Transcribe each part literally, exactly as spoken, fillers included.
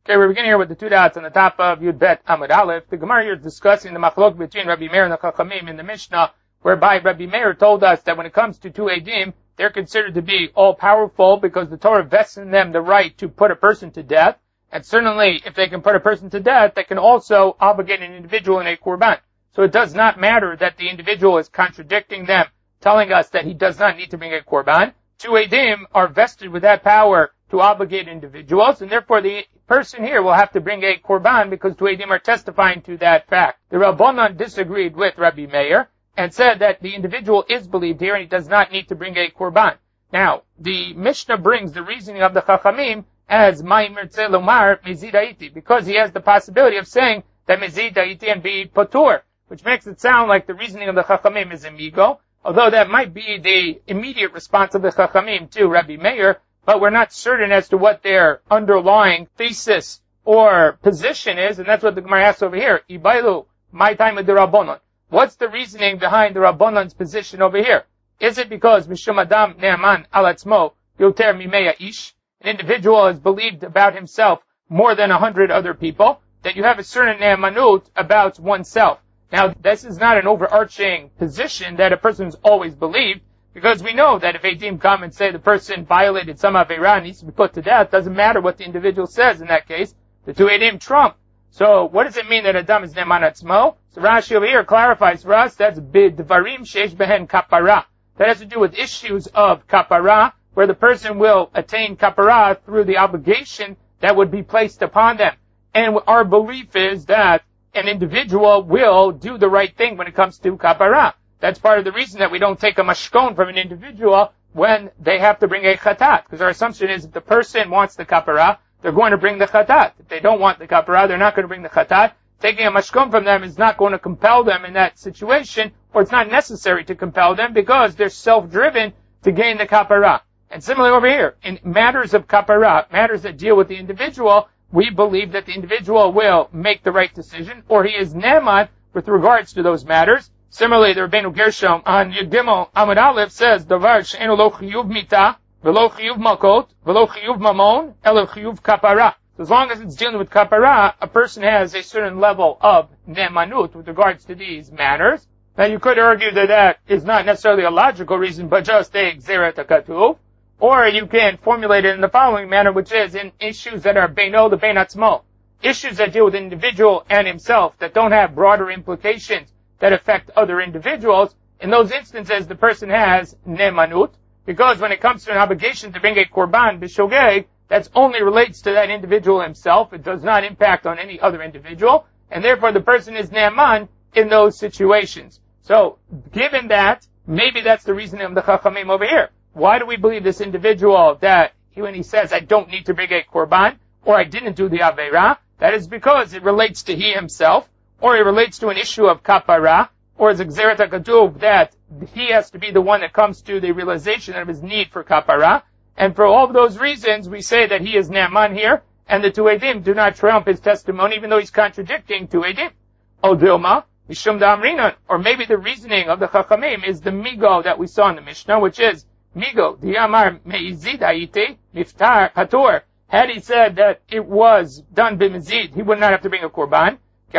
Okay, we're beginning here with the two dots on the top of Yud Bet Amud Aleph. The Gemara here is discussing the machlok between Rabbi Meir and the Chachamim in the Mishnah, whereby Rabbi Meir told us that when it comes to two Eidim, they're considered to be all-powerful because the Torah vests in them the right to put a person to death. And certainly, if they can put a person to death, they can also obligate an individual in a korban. So it does not matter that the individual is contradicting them, telling us that he does not need to bring a korban. Two Eidim are vested with that power to obligate individuals, and therefore the person here will have to bring a korban because two Eidim are testifying to that fact. The Rabbanan disagreed with Rabbi Meir and said that the individual is believed here and he does not need to bring a korban. Now, the Mishnah brings the reasoning of the Chachamim as Ma'imir Tzeh Lomar Mezid Haiti, because he has the possibility of saying that Mezid Haiti and be Patur, which makes it sound like the reasoning of the Chachamim is amigo, although that might be the immediate response of the Chachamim to Rabbi Meir, but we're not certain as to what their underlying thesis or position is, and that's what the Gemara asks over here. Ibailu, my time of the Rabbanon. What's the reasoning behind the Rabbanon's position over here? Is it because Mishum Adam Ne'aman Al Atzmo Yoter Mimeya Ish, an individual is believed about himself more than a hundred other people, that you have a certain ne'amanut about oneself? Now, this is not an overarching position that a person is always believed, because we know that if Eidim come and say the person violated some Aveirah and needs to be put to death, doesn't matter what the individual says in that case, the two Eidim trump. So, what does it mean that Adam is Ne'eman Atzmo? So Rashi over here clarifies for us, that's B'dvarim Sheish Behen Kapara. That has to do with issues of Kapara, where the person will attain Kapara through the obligation that would be placed upon them. And our belief is that an individual will do the right thing when it comes to Kapara. That's part of the reason that we don't take a mashkon from an individual when they have to bring a chatat. Because our assumption is if the person wants the kapara, they're going to bring the chatat. If they don't want the kapara, they're not going to bring the chatat. Taking a mashkon from them is not going to compel them in that situation, or it's not necessary to compel them because they're self-driven to gain the kapara. And similarly over here, in matters of kapara, matters that deal with the individual, we believe that the individual will make the right decision, or he is ne'eman with regards to those matters. Similarly, the Rabbeinu Gershom on Yud Gimel Amud Aleph says, Davar she'enu lo chiyuv mita, velo chiyuv makot, velo chiyuv mamon, elo chiyuv kapara. So as long as it's dealing with kapara, a person has a certain level of ne'emanut with regards to these matters. Now you could argue that that is not necessarily a logical reason, but just a gzeret hakatuv. Or you can formulate it in the following manner, which is in issues that are beino the bein atzmo. Issues that deal with the individual and himself that don't have broader implications that affect other individuals. In those instances, the person has ne'emanut, because when it comes to an obligation to bring a korban b'shogeg, that only relates to that individual himself. It does not impact on any other individual, and therefore the person is ne'eman in those situations. So, given that, maybe that's the reasoning of the Chachamim over here. Why do we believe this individual that he, when he says, I don't need to bring a korban, or I didn't do the Aveirah, that is because it relates to he himself, or it relates to an issue of kapara, or as a gzeret hakatuv, that he has to be the one that comes to the realization of his need for kapara. And for all of those reasons, we say that he is ne'eman here, and the two Eidim do not trump his testimony, even though he's contradicting two Eidim. O Dilma, Mishum Da'amrinan, or maybe the reasoning of the Chachamim is the migo that we saw in the Mishnah, which is migo, di'amar me'izid ha'iti, miftar hatur. Had he said that it was done b'mizid, he would not have to bring a korban. So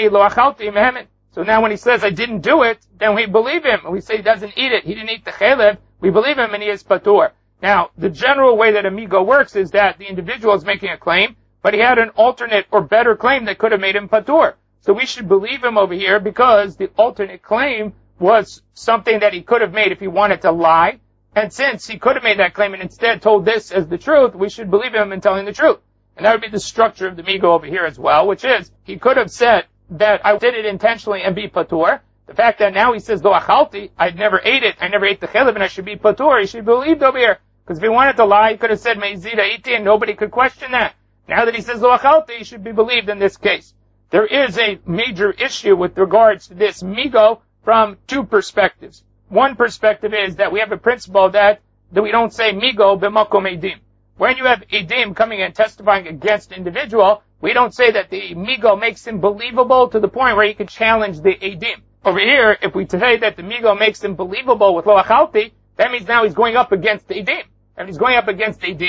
now when he says, I didn't do it, then we believe him. We say he doesn't eat it. He didn't eat the chelev. We believe him and he is patur. Now, the general way that amigo works is that the individual is making a claim, but he had an alternate or better claim that could have made him patur. So we should believe him over here because the alternate claim was something that he could have made if he wanted to lie. And since he could have made that claim and instead told this as the truth, we should believe him in telling the truth. And that would be the structure of the migo over here as well, which is, he could have said that I did it intentionally and be patur. The fact that now he says, lo achalti, I never ate it, I never ate the chelev, and I should be patur, he should be believed over here. Because if he wanted to lie, he could have said, meizid ha'iti, and nobody could question that. Now that he says, lo achalti, he should be believed in this case. There is a major issue with regards to this migo from two perspectives. One perspective is that we have a principle that, that we don't say migo b'makom eidim. When you have Eidim coming and testifying against an individual, we don't say that the migo makes him believable to the point where he can challenge the Eidim. Over here, if we say that the migo makes him believable with lo achalti, that means now he's going up against the Eidim. And he's going up against Eidim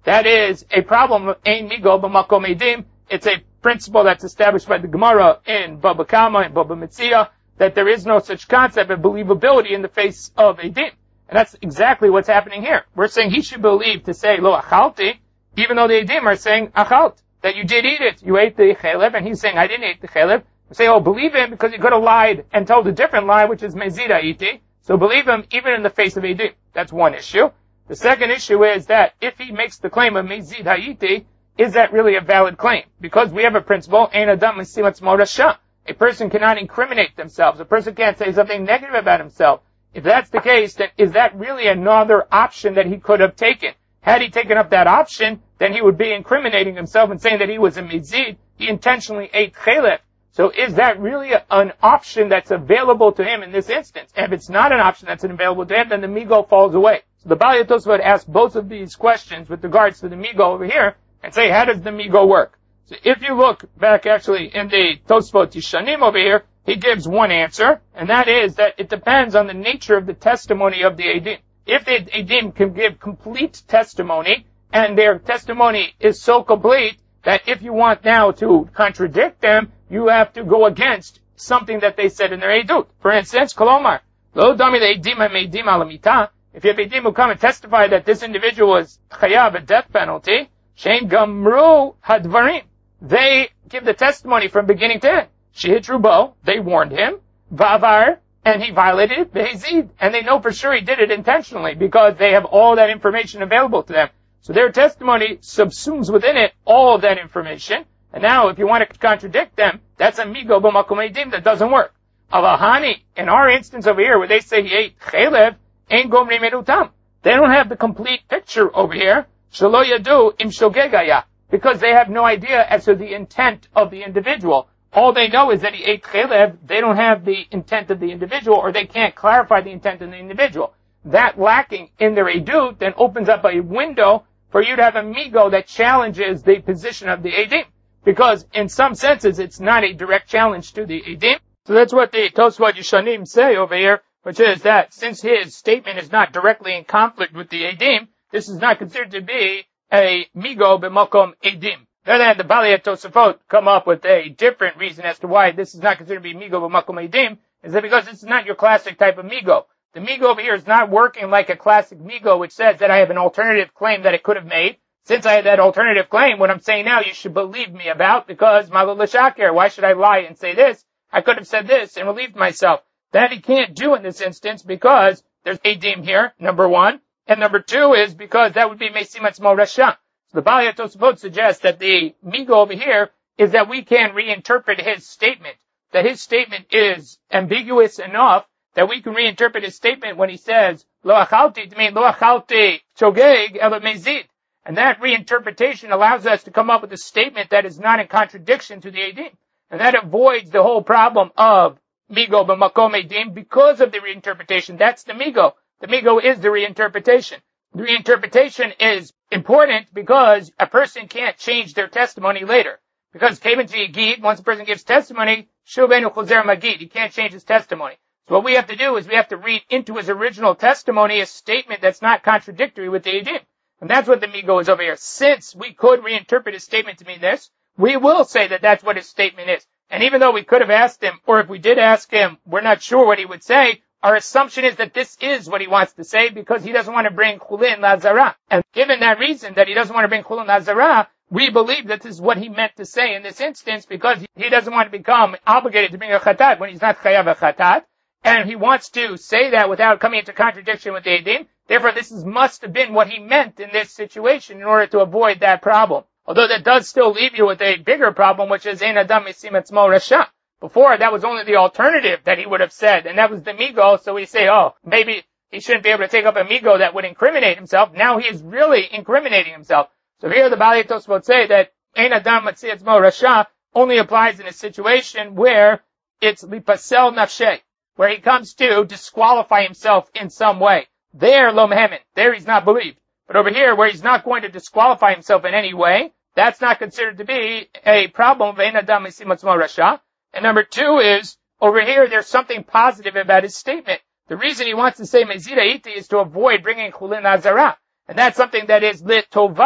That is a problem of ein migo b'makom edim. It's a principle that's established by the Gemara in Baba Kama and Baba Metzia, that there is no such concept of believability in the face of edim. And that's exactly what's happening here. We're saying he should believe to say lo achalti, even though the edim are saying achalt, that you did eat it, you ate the chelev, and he's saying I didn't eat the chelev. We say, oh, believe him because he could have lied and told a different lie, which is mezida iti. So believe him even in the face of edim. That's one issue. The second issue is that if he makes the claim of mezid ha'iti, is that really a valid claim? Because we have a principle, ein adam mesilat tzmo rasha. A person cannot incriminate themselves. A person can't say something negative about himself. If that's the case, then is that really another option that he could have taken? Had he taken up that option, then he would be incriminating himself and saying that he was a mezid. He intentionally ate chelef. So is that really a, an option that's available to him in this instance? And if it's not an option that's available to him, then the migo falls away. So the Balei Tosfot asks both of these questions with regards to the migo over here and say, how does the migo work? So if you look back actually in the Tosfot Yishanim over here, he gives one answer, and that is that it depends on the nature of the testimony of the Eidim. If the Eidim can give complete testimony, and their testimony is so complete that if you want now to contradict them, you have to go against something that they said in their Eidut. For instance, Kolomar, Lo dami le'edim ha'meidim alamita. If you have Eidim who come and testify that this individual was chayav, a death penalty, shein gamru hadvarim. They give the testimony from beginning to end. Shehit rubo, they warned him, vavar, and he violated it, behezid, and they know for sure he did it intentionally because they have all that information available to them. So their testimony subsumes within it all of that information. And now, if you want to contradict them, that's a migo b'makom edim that doesn't work. Avahani, in our instance over here, where they say he ate chelev, ein gomri merutam. They don't have the complete picture over here. Shelo yadu im shogegaya, because they have no idea as to the intent of the individual. All they know is that he ate chelev. They don't have the intent of the individual, or they can't clarify the intent of the individual. That lacking in their edut then opens up a window for you to have a migo that challenges the position of the edim. Because in some senses, it's not a direct challenge to the edim. So that's what the Tosfot Yishanim say over here, which is that since his statement is not directly in conflict with the edim, this is not considered to be a migo b'makom edim. Then the Balei Tosafot come up with a different reason as to why this is not considered to be migo b'makom edim, is that because this is not your classic type of migo. The migo over here is not working like a classic migo, which says that I have an alternative claim that it could have made. Since I had that alternative claim, what I'm saying now you should believe me about, because Malul L'Shaker, why should I lie and say this? I could have said this and relieved myself. That he can't do in this instance because there's edim here, number one. And number two is because that would be Mesimat Tzmo Rasha. So the Balei Tosafot suggests that the migo over here is that we can reinterpret his statement, that his statement is ambiguous enough that we can reinterpret his statement when he says, Lo achalti, to mean Lo achalti chogeg ela mezid. And that reinterpretation allows us to come up with a statement that is not in contradiction to the edim. And that avoids the whole problem of migo b'makom edim because of the reinterpretation. That's the migo. The migo is the reinterpretation. The reinterpretation is important because a person can't change their testimony later. Because Kevin Yigid, once a person gives testimony, Shuvenu Chozer Magid, he can't change his testimony. So what we have to do is we have to read into his original testimony a statement that's not contradictory with the edim. And that's what the migo is over here. Since we could reinterpret his statement to mean this, we will say that that's what his statement is. And even though we could have asked him, or if we did ask him, we're not sure what he would say, our assumption is that this is what he wants to say because he doesn't want to bring chulin lazara. And given that reason that he doesn't want to bring chulin lazara, we believe that this is what he meant to say in this instance because he doesn't want to become obligated to bring a chatat when he's not chayav a chatat. And he wants to say that without coming into contradiction with the edim. Therefore, this is, must have been what he meant in this situation in order to avoid that problem. Although that does still leave you with a bigger problem, which is ein adam mesimat tzmo rasha. Before, that was only the alternative that he would have said, and that was the migo. So we say, oh, maybe he shouldn't be able to take up a migo that would incriminate himself. Now he is really incriminating himself. So here the Balei Tosfot say that ein adam mesimat tzmo rasha only applies in a situation where it's lipasel nafshei, where he comes to disqualify himself in some way. There, lo mehemin. There he's not believed. But over here, where he's not going to disqualify himself in any way, that's not considered to be a problem of ein adam mesimat tzmo rasha. And number two is, over here, there's something positive about his statement. The reason he wants to say mezida iti is to avoid bringing chulin azara. And that's something that is lit tova.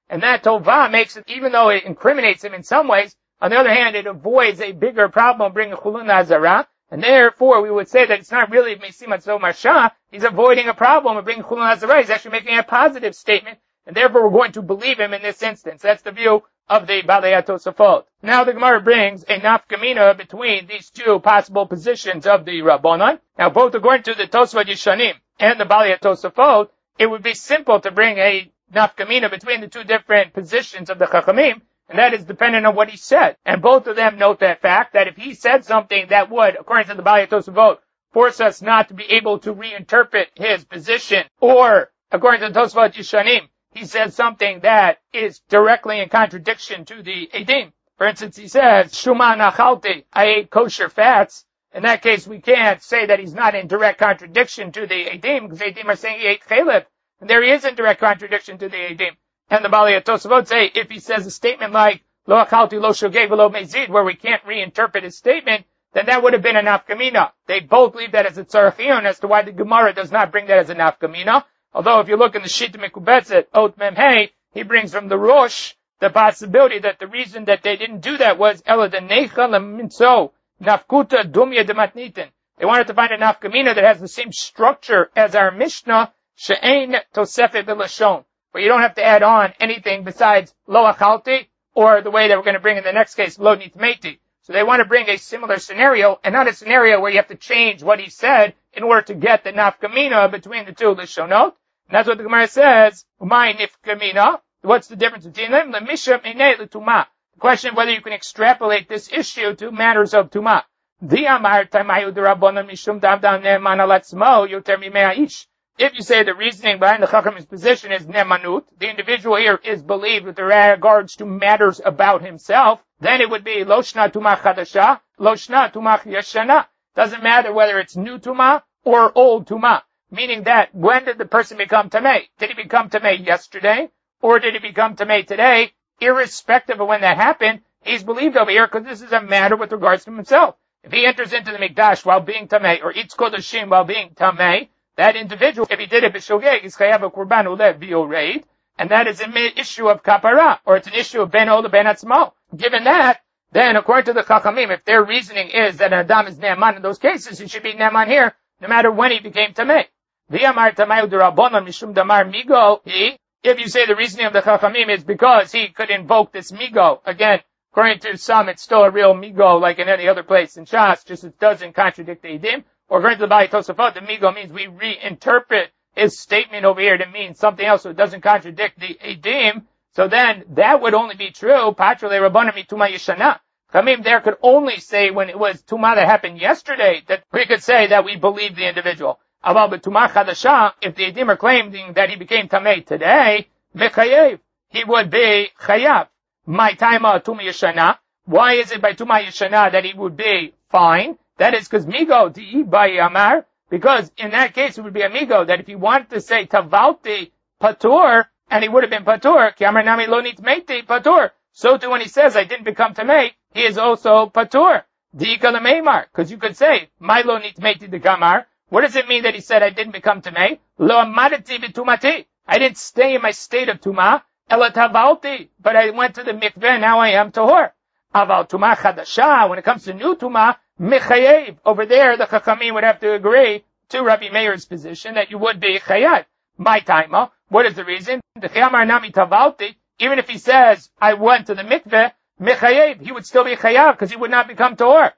And that tova makes it, even though it incriminates him in some ways, on the other hand, it avoids a bigger problem of bringing chulun hazara. And therefore, we would say that it's not really Mesimat Zo Marsha. He's avoiding a problem of bringing chulun hazara. He's actually making a positive statement. And therefore, we're going to believe him in this instance. That's the view of the Balei HaTosafot. Now the Gemara brings a nafkamina between these two possible positions of the Rabbanon. Now, both according to the Tosafot Yishanim and the Balei HaTosafot, it would be simple to bring a nafkamina between the two different positions of the Chachamim, and that is dependent on what he said. And both of them note that fact, that if he said something that would, according to the Balei HaTosafot, force us not to be able to reinterpret his position, or, according to the Tosafot Yishanim, he says something that is directly in contradiction to the Eidim. For instance, he says, Shuma nachalti, I ate kosher fats. In that case, we can't say that he's not in direct contradiction to the Eidim, because the Eidim are saying he ate chaleb. And there he is in direct contradiction to the Eidim. And the Balei HaTosafot say, if he says a statement like, Lo achalti lo shogeg v'lo mezid, where we can't reinterpret his statement, then that would have been a nafkamina. They both leave that as a tzarachiyun as to why the Gemara does not bring that as a nafkamina. Although if you look in the Shita Mekubetzet, Ot Mem Hey, he brings from the Rosh the possibility that the reason that they didn't do that was Ela de Necha Leminso Nafkuta Dumya de Matnitin. They wanted to find a nafkamina that has the same structure as our Mishnah, She'ein Tosefet B'Lashon, where you don't have to add on anything besides Lo Achalti, or the way that we're going to bring in the next case, Lo Nitmeti. So they want to bring a similar scenario, and not a scenario where you have to change what he said in order to get the nafkamina between the two Lishonot. And that's what the Gemara says, Umay nifkamina. What's the difference between them? Lemisham inei l'tumah. The question of whether you can extrapolate this issue to matters of tumah. Di'amar tamayu d'rabbanan mishum davdan ne'eman alatzmo yoter mimei ha'ish. If you say the reasoning behind the Chachamim's position is nemanut, the individual here is believed with regards to matters about himself, then it would be lo shna tumah chadasha, lo shna tumah yashana. Doesn't matter whether it's new tumah or old tumah. Meaning that, when did the person become tamei? Did he become tamei yesterday? Or did he become tamei today? Irrespective of when that happened, he's believed over here because this is a matter with regards to himself. If he enters into the Mikdash while being tamei, or eats kodashim while being tamei, that individual, if he did it b'shogeg, is chayav a korban ulev b'yoreid, and that is an issue of kapara, or it's an issue of ben ol ben atzmo. Given that, then according to the Chachamim, if their reasoning is that an Adam is ne'eman in those cases, he should be ne'eman here, no matter when he became tamei. If you say the reasoning of the Chachamim is because he could invoke this migo, again, according to some, it's still a real migo like in any other place in Shas, just it doesn't contradict the Eidim. Or according to the Balei Tosafot, the migo means we reinterpret his statement over here to mean something else, so it doesn't contradict the Eidim. So then, that would only be true, Patrule Rabbanim Mituma Yeshana. Chachamim there could only say when it was Tumah that happened yesterday, that we could say that we believe the individual. Aval b'tumah chadasha, if the Eidim are claiming that he became tamei today, mechayev, he would be chayav. My taima tumah yeshana. Why is it by tumah yeshana that he would be fine? That is because migo di'i by amar, because in that case it would be a migo that if he wanted to say tavalti patur, and he would have been patur, ki amar nami lo nitmeti patur. So too when he says I didn't become tamei, he is also patur. Di'i kalameimar, because you could say, my lo nitmeti de kamar. What does it mean that he said I didn't become tamei? Lo amadati b'tumati. I didn't stay in my state of tumah. Ela tavalti. But I went to the mikveh, now I am tahor. Aval tumah chadasha. When it comes to new tumah, mechayev. Over there, the Chachamim would have to agree to Rabbi Meir's position that you would be chayav. My taima. What is the reason? The chayamar nami tavalti. Even if he says, I went to the mikveh, mechayev, he would still be chayav because he would not become tahor.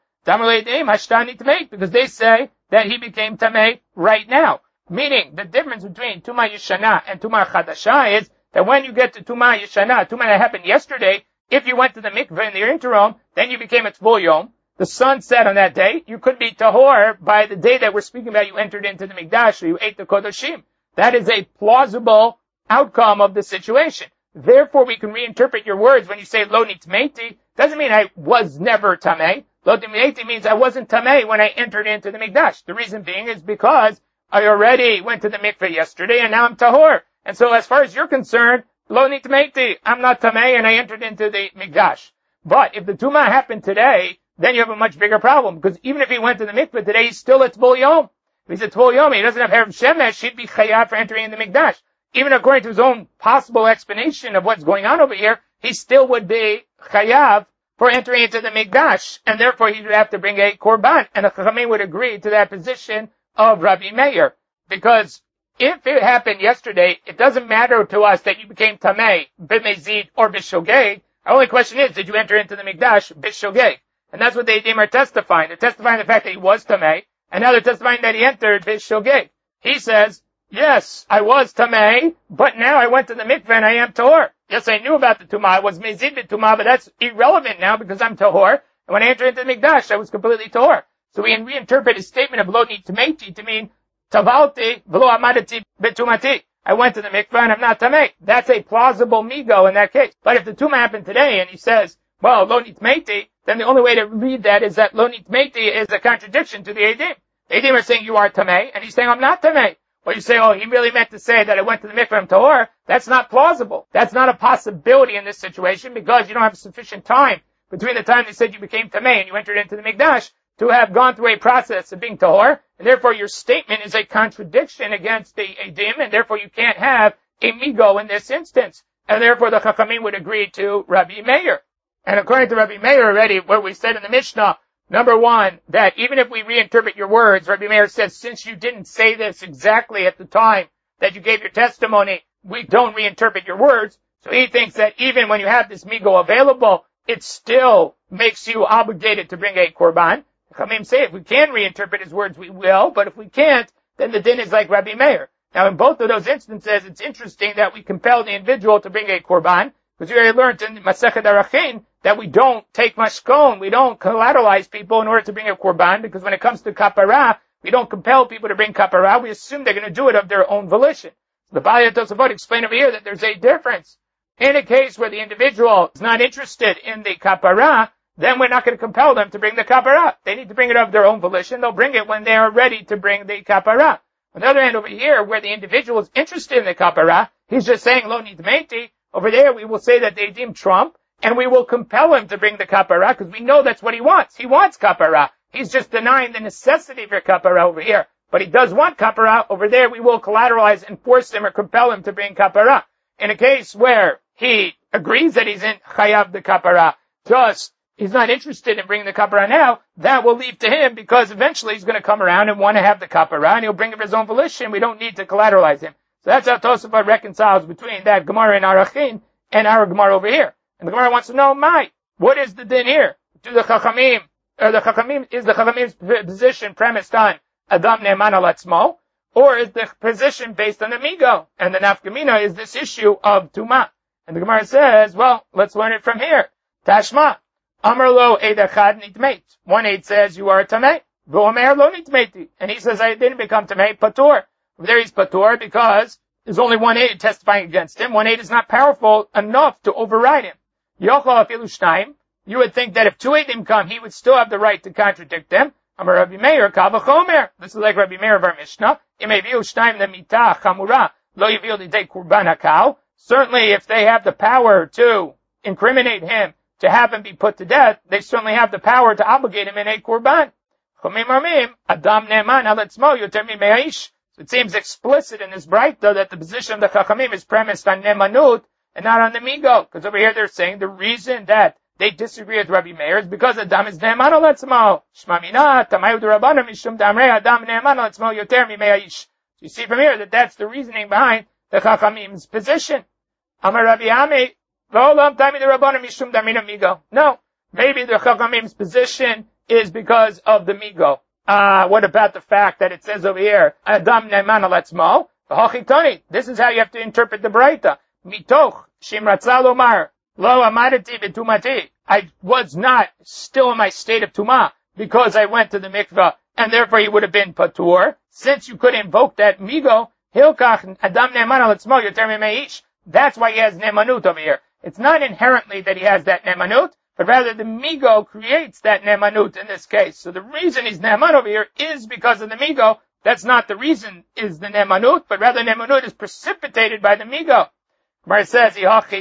Because they say that he became tamei right now. Meaning, the difference between Tumah Yeshana and Tumah Chadasha is that when you get to Tumah Yeshana, Tumah that happened yesterday, if you went to the mikveh in the interim, then you became a Tvul Yom. The sun set on that day. You could be Tahor by the day that we're speaking about. You entered into the Mikdash, or you ate the Kodoshim. That is a plausible outcome of the situation. Therefore, we can reinterpret your words when you say Lo Nitmeti. Doesn't mean I was never Tamei. Lo Nitmeti means I wasn't Tamei when I entered into the Mikdash. The reason being is because I already went to the mikveh yesterday and now I'm Tahor. And so as far as you're concerned, Lo Nitmeti, I'm not Tamei and I entered into the Mikdash. But if the Tumah happened today, then you have a much bigger problem. Because even if he went to the mikveh today, he's still at Tvul Yom. If he's at Tvul Yom, he doesn't have Erev Shemesh, he'd be chayav for entering in the Mikdash. even according to his own possible explanation of what's going on over here, he still would be chayav for entering into the Mikdash, and therefore he would have to bring a korban. And the Chachamim would agree to that position of Rabbi Meir, because if it happened yesterday, it doesn't matter to us that you became tamei, b'mezid, or b'shogeg. The only question is, did you enter into the Mikdash b'shogeg? And that's what the Eidim are testifying. They're testifying the fact that he was tamei, and now they're testifying that he entered b'shogeg. He says, yes, I was tamei, but now I went to the mikveh and I am tahor. Yes, I knew about the tumah. I was mezid b'tumah, but that's irrelevant now because I'm tahor. And when I entered into the Mikdash, I was completely tahor. So we can reinterpret his statement of lo nitmeiti to mean tavalti v'lo amadati b'tumati. I went to the mikveh and I'm not tamei. That's a plausible migo in that case. But if the tumah happened today and he says, well, lo nitmeiti, then the only way to read that is that lo nitmeiti is a contradiction to the Eidim. The Eidim are saying you are tamei, and he's saying I'm not tamei. Or you say, oh, he really meant to say that I went to the mikveh and tahor. That's not plausible. That's not a possibility in this situation because you don't have sufficient time between the time they said you became tamei and you entered into the Mikdash to have gone through a process of being tahor, and therefore your statement is a contradiction against the Eidim, and therefore you can't have a migo in this instance. And therefore the Chachamim would agree to Rabbi Meir. And according to Rabbi Meir already, what we said in the Mishnah, number one, that even if we reinterpret your words, Rabbi Meir says, since you didn't say this exactly at the time that you gave your testimony, we don't reinterpret your words. So he thinks that even when you have this migo available, it still makes you obligated to bring a korban. Chachamim say if we can reinterpret his words, we will, but if we can't, then the din is like Rabbi Meir. Now in both of those instances, it's interesting that we compel the individual to bring a korban, because we already learned in Masechet Arachin that we don't take mashkon, we don't collateralize people in order to bring a korban, because when it comes to kapara, we don't compel people to bring kapara, we assume they're going to do it of their own volition. The Balei Tosafot explained over here that there's a difference. In a case where the individual is not interested in the kapara, then we're not going to compel them to bring the kapara. They need to bring it of their own volition. They'll bring it when they are ready to bring the kapara. On the other hand, over here, where the individual is interested in the kapara, he's just saying lo nitmeiti. Over there, we will say that they deem trump, and we will compel him to bring the kapara, because we know that's what he wants. He wants kapara. He's just denying the necessity for kapara over here. But he does want kapara. Over there, we will collateralize and force him or compel him to bring kapara. In a case where he agrees that he's in chayav the kapara, just he's not interested in bringing the kapara now, that will leave to him, because eventually he's going to come around and want to have the kapara, and he'll bring it of his own volition. We don't need to collateralize him. So that's how Tosafot reconciles between that Gemara in Arachin and our Gemara over here. And the Gemara wants to know, Mai, what is the din here? Do the Chachamim, or the Chachamim, is the Chachamim's position premised on Adam Ne'eman al Atzmo, or is the position based on the Migo? And the Nafkamina is this issue of Tumah. And the Gemara says, well, let's learn it from here. Tashma, Amar lo eid echad nitmeit. One eid says, you are a tamei. V'omer lo nitmeiti. And he says, I didn't become tamei, patur. There he's patur because there's only one aid testifying against him. One aid is not powerful enough to override him. Yochel afilu shnayim. You would think that if two aidim come, he would still have the right to contradict them. Amar Rabbi Meir, kal v'chomer. This is like Rabbi Meir of our Mishnah. Im eviu shnayim lemita chamura lo yaviu lidei kurban hakal. Certainly, if they have the power to incriminate him, to have him be put to death, they certainly have the power to obligate him in a kurban. Chomim armim adam ne'eman al atzmo yoter mi'me'aish. It seems explicit in this Braita that the position of the Chachamim is premised on Nemanut and not on the Migo. Because over here they're saying the reason that they disagree with Rabbi Meir is because Adam is Ne'eman al Atzmo. Shma mina, Tamayu d'Rabbanan mishum damrei Adam Ne'eman al Atzmo yoter mi'me'aish. You see from here that that's the reasoning behind the Chachamim's position. Amar Rabbi Ami, v'olam Tami d'Rabbanan mishum damrei Migo. No, maybe the Chachamim's position is because of the Migo. Uh, what about the fact that it says over here, Adam Ne'eman al Atzmo? V'hochitoni. This is how you have to interpret the Braita. Mitoch shimratza lomar lo amadati v'tumati. I was not still in my state of tumah because I went to the mikveh, and therefore he would have been patur. Since you could invoke that migo, hilkach Adam Ne'eman al Atzmo yoter mi'me'ish. That's why he has ne'emanut over here. It's not inherently that he has that ne'emanut, but rather the migo creates that ne'emanut in this case. So the reason he's ne'eman over here is because of the migo. That's not the reason is the ne'emanut, but rather ne'emanut is precipitated by the migo. Gemara says,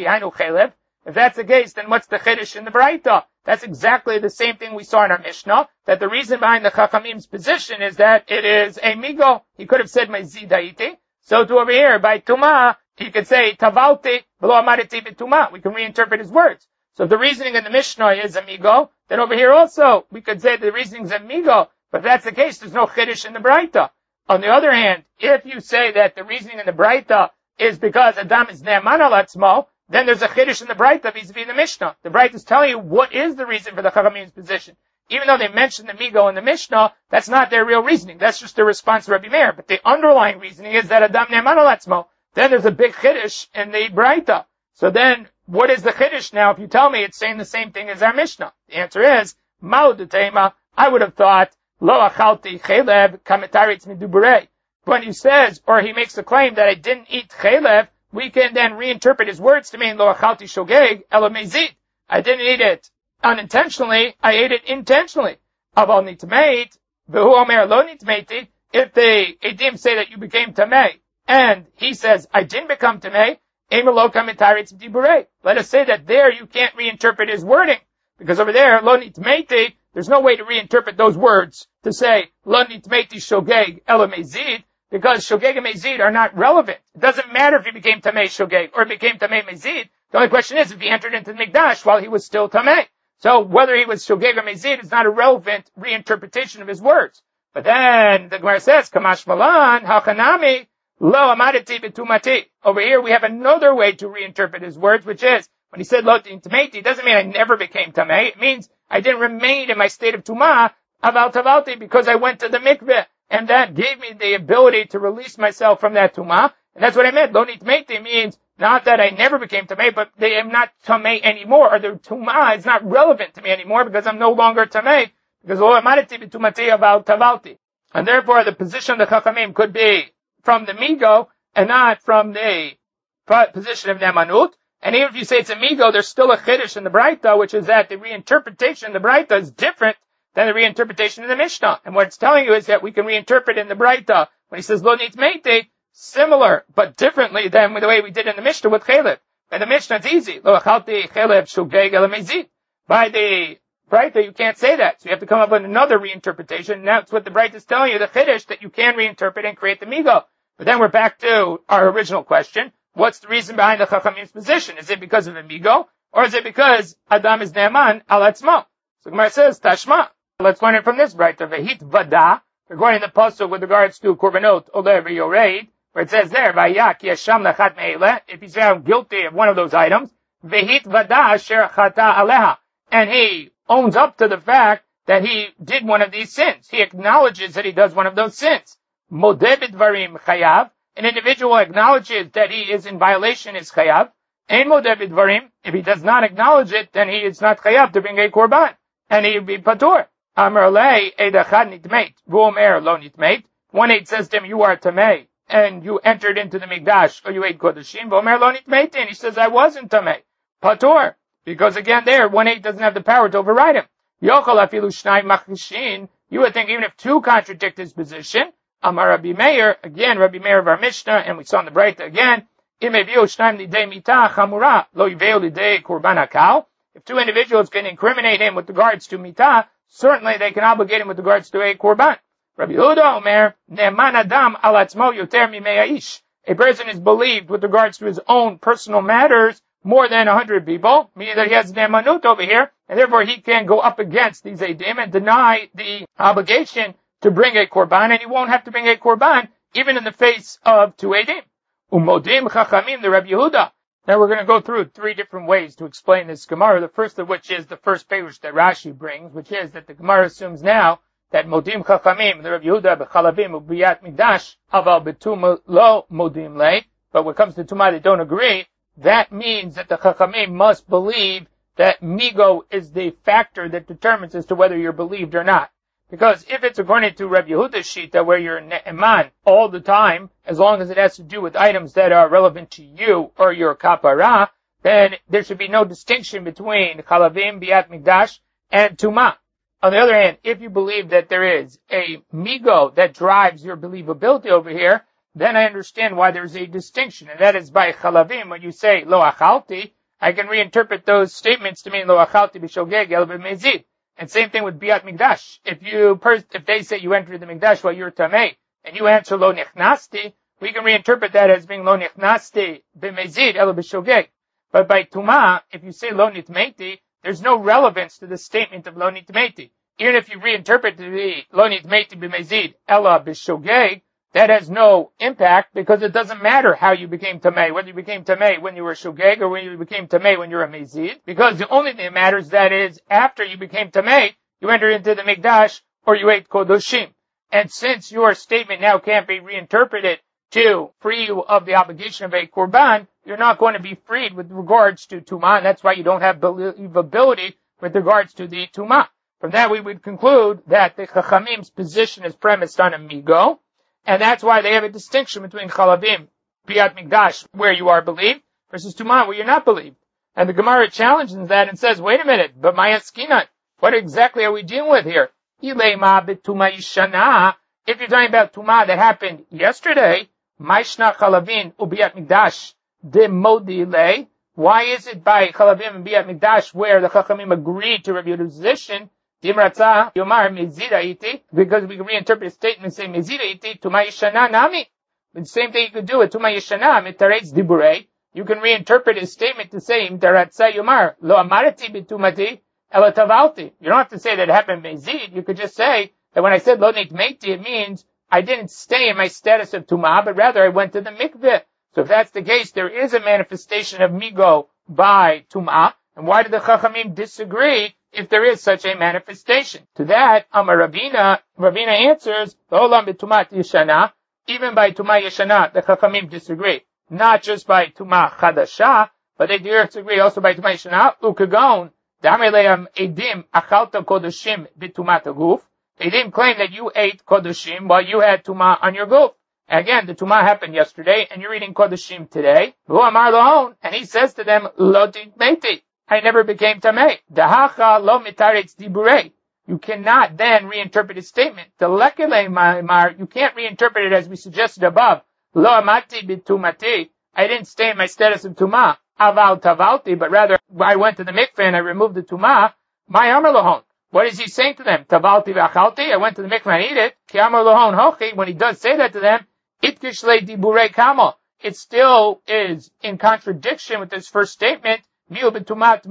if that's the case, then what's the chiddush in the Braita? That's exactly the same thing we saw in our Mishnah, that the reason behind the Chachamim's position is that it is a migo. He could have said, Mezid haiti. So to over here, by Tumah, he could say, Tavalti, v'lo amareti b'tumah. We can reinterpret his words. So if the reasoning in the Mishnah is amigo, then over here also, we could say the reasoning is amigo. But if that's the case, there's no chiddush in the Braita. On the other hand, if you say that the reasoning in the Braita is because Adam is ne'eman al atzmo, then there's a chiddush in the Braita vis-a-vis the Mishnah. The Braita is telling you what is the reason for the Chachamim's position. Even though they mentioned the amigo in the Mishnah, that's not their real reasoning. That's just their response to Rabbi Meir. But the underlying reasoning is that Adam ne'eman al atzmo. Then there's a big chiddush in the Braita. So then, what is the chiddush now if you tell me it's saying the same thing as our Mishnah? The answer is, Ma'u d'tema, I would have thought, Lo achalti chelev kametaritz miduburei. When he says, or he makes a claim that I didn't eat chelev, we can then reinterpret his words to mean Lo achalti shogeg elo mezid. I didn't eat it unintentionally, I ate it intentionally. Aval nitmeit, v'hu omer lo nitmeiti. If the edim say that you became tamei, and he says, I didn't become tamei, let us say that there you can't reinterpret his wording, because over there, lo nitmeiti, there's no way to reinterpret those words to say, lo nitmeiti shogeg elo mezid, because shogeg and mezid are not relevant. It doesn't matter if he became tamei shogeg or became tamei mezid. The only question is if he entered into the mikdash while he was still tamei. So whether he was shogeg or mezid is not a relevant reinterpretation of his words. But then the Gemara says, Kamash malan hachanami lo amadeti betumati. Over here we have another way to reinterpret his words, which is when he said lo nitmeiti, it doesn't mean I never became tamei. It means I didn't remain in my state of tumah aval tavalti because I went to the mikveh, and that gave me the ability to release myself from that tumah. And that's what I meant. Lo nitmeiti means not that I never became tamei, but I am not tamei anymore, or the tumah is not relevant to me anymore because I'm no longer tamei, because lo amadeti betumati aval tavalti. And therefore the position of the Chachamim could be from the migo and not from the position of nemanut. And even if you say it's a migo, there's still a chiddush in the Braita, which is that the reinterpretation in the Braita is different than the reinterpretation in the Mishnah. And what it's telling you is that we can reinterpret in the Braita when he says lo nitmeiti, similar but differently than the way we did in the Mishnah with chelev. By the Mishnah it's easy. Lo achalti chelev shogeg elo mezid. By the Braita you can't say that. So you have to come up with another reinterpretation. And that's what the Braita is telling you, the chiddush, that you can reinterpret and create the migo. But then we're back to our original question. What's the reason behind the Chachamim's position? Is it because of amigo, or is it because Adam is ne'eman al atzmo? So Gemara says, Tashma. Let's learn it from this Braita. Vehit vada. We're going in the pasuk with regards to korbanot olev yoreid, where it says there, Vayak yesham lechat me'eleh. If he's found guilty of one of those items, vehit vada asher chata aleha, and he owns up to the fact that he did one of these sins. He acknowledges that he does one of those sins. Modeh b'dvarim chayav. An individual acknowledges that he is in violation is chayav. Ein modeh b'dvarim. If he does not acknowledge it, then he is not chayav to bring a korban, and he would be patur. Amar lei edachad nitmeit, v'omer lo nitmeit. One eight says to him, you are tamei, and you entered into the mikdash, or you ate kodashim. V'omer lo nitmeit, and he says, I wasn't tamei. Patur. Because again there, one eight doesn't have the power to override him. Yochel afilu shnai machishin. You would think even if two contradict his position, Amar Rabbi Meir, again, Rabbi Meir of our Mishnah, and we saw in the Braita again, if two individuals can incriminate him with regards to mitah, certainly they can obligate him with regards to a korban. Rabbi Yehuda Omer, ne'eman adam al atzmo yoter mimei ish. A person is believed with regards to his own personal matters more than a hundred people, meaning that he has ne'emanut over here, and therefore he can go up against these edim and deny the obligation to bring a korban, and he won't have to bring a korban even in the face of two edim. Umodim chachamim, the Rabbi Yehuda. Now we're going to go through three different ways to explain this Gemara. The first of which is the first perush that Rashi brings, which is that the Gemara assumes now that modim chachamim, the Rabbi Yehuda, b'chalavim u'biyat midash, aval b'tum lo modim lei. But when it comes to tumah, they don't agree. That means that the chachamim must believe that migo is the factor that determines as to whether you're believed or not. Because if it's according to Rabbi Yehuda's shita where you're ne'eman all the time, as long as it has to do with items that are relevant to you or your kapara, then there should be no distinction between chalavim, biat mikdash, and tumah. On the other hand, if you believe that there is a migo that drives your believability over here, then I understand why there's a distinction, and that is by chalavim. When you say lo achalti, I can reinterpret those statements to mean lo achalti b'shogeg el b'mezid. And same thing with biat mikdash. If you, if they say you entered the mikdash while you're tamei, and you answer lo nechnasti, we can reinterpret that as being lo nichnasti b'mezid elo b'shogeg. But by tuma, if you say lo nitmeti, there's no relevance to the statement of lo nitmeti. Even if you reinterpret the lo nitmeti b'mezid elo b'shogeg, that has no impact because it doesn't matter how you became tamei, whether you became tamei when you were shogeg or when you became tamei when you were a mezid, because the only thing that matters that is after you became tamei, you entered into the mikdash or you ate kodoshim. And since your statement now can't be reinterpreted to free you of the obligation of a korban, you're not going to be freed with regards to tumah, and that's why you don't have believability with regards to the tumah. From that we would conclude that the Chachamim's position is premised on a migo, and that's why they have a distinction between chalavim, biat mikdash, where you are believed, versus tumah, where you're not believed. And the Gemara challenges that and says, wait a minute, but my askinan, what exactly are we dealing with here? If you're talking about tumah that happened yesterday, Maishna chalavin ubiat mikdash de modile. Why is it by chalavim and biat mikdash where the chachamim agreed to Rabbi Yehuda's position? Dimratza yomar mezida iti, because we can reinterpret a statement and say mezida iti tumah yishana nami. The same thing you could do with tumah yishana mitaretz diburei. You can reinterpret his statement to say mitaratza yomar lo amarati bitumati ela tavalti. You don't have to say that it happened mezid. You could just say that when I said lo nitmeti, it means I didn't stay in my status of tumah, but rather I went to the mikveh. So if that's the case, there is a manifestation of migo by tumah. And why did the chachamim disagree if there is such a manifestation? To that, Amar Ravina, Ravina answers, Olam b'tumat yeshana, even by tumah yeshana, the chachamim disagree. Not just by tumah chadasha, but they disagree also by tumah yeshana, ukagon, da'ameleim edim achalta kodashim b'tumat aguf. They didn't claim that you ate kodashim while you had tumah on your guf. Again, the tumah happened yesterday, and you're eating kodashim today. V'hu amar lahon, and he says to them, lo titmeti. I never became tamei. Dahacha lo mitaretz diburei. You cannot then reinterpret his statement. Telekele ma'amar, you can't reinterpret it as we suggested above. Lo amati bitumati. I didn't stay in my status of tumah. Aval tavalti, but rather I went to the mikveh and I removed the tumah. My amar lohon. What is he saying to them? Tavalti v'achalti. I went to the mikveh and ate it. Ki amar lohon hochi. When he does say that to them, itkishle diburei kamo. It still is in contradiction with his first statement. With regards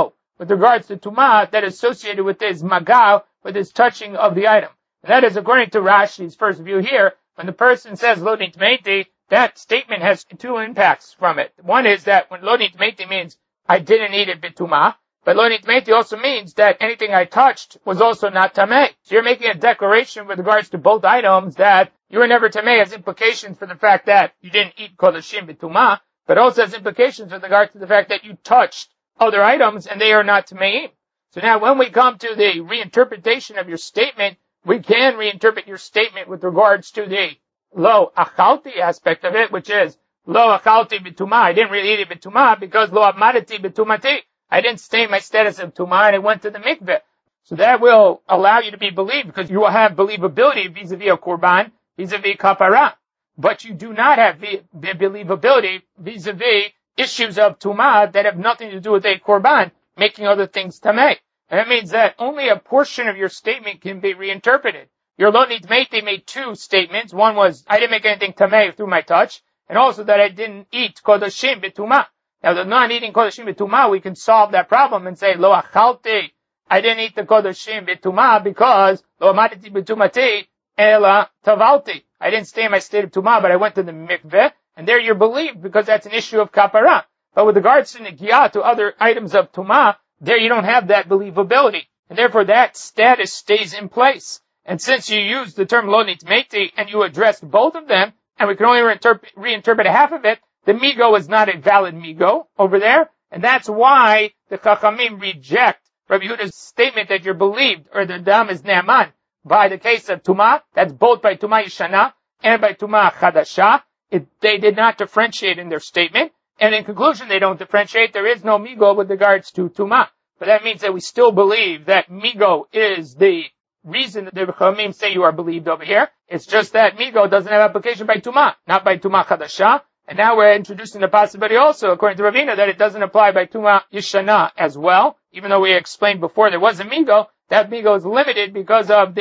to tumah that is associated with this magal, with his touching of the item. And that is according to Rashi's first view here. When the person says lo nitmeti, that statement has two impacts from it. One is that when lo nitmeti means I didn't eat it bitumah, but lo nitmeti also means that anything I touched was also not tamei. So you're making a declaration with regards to both items that you were never tamei, has implications for the fact that you didn't eat kodashim bitumah, but also has implications with regard to the fact that you touched other items and they are not tameim. So now when we come to the reinterpretation of your statement, we can reinterpret your statement with regards to the lo achalti aspect of it, which is lo achalti bitumah. I didn't really eat it bitumah because lo amadati bitumati. I didn't stay in my status of tumah and I went to the mikveh. So that will allow you to be believed because you will have believability vis-a-vis a korban, vis-a-vis kapara. But you do not have the, the believability vis-a-vis issues of tumah that have nothing to do with a korban, making other things tamei. And that means that only a portion of your statement can be reinterpreted. Your lo nitmeti made two statements. One was, I didn't make anything tamei through my touch, and also that I didn't eat kodashim b'tumah. Now, the not eating kodashim b'tumah, we can solve that problem and say, lo achalti, I didn't eat the kodashim b'tumah because lo amadati b'tumati ela tavalti. I didn't stay in my state of tumah, but I went to the mikveh, and there you're believed because that's an issue of kapara. But with regards to negiyah, to other items of tumah, there you don't have that believability, and therefore that status stays in place. And since you used the term lo nitmeti and you addressed both of them, and we can only reinterpret, reinterpret half of it, the migo is not a valid migo over there, and that's why the chachamim reject Rabbi Yehuda's statement that you're believed, or the dam is ne'aman. By the case of tumah, that's both by tumah yeshana and by tumah chadasha. It, they did not differentiate in their statement, and in conclusion, they don't differentiate. There is no migo with regards to tumah, but that means that we still believe that migo is the reason that the chachamim say you are believed over here. It's just that migo doesn't have application by tumah, not by tumah chadasha. And now we're introducing the possibility also, according to Ravina, that it doesn't apply by tumah yeshana as well. Even though we explained before there was a migo, that migo is limited because of the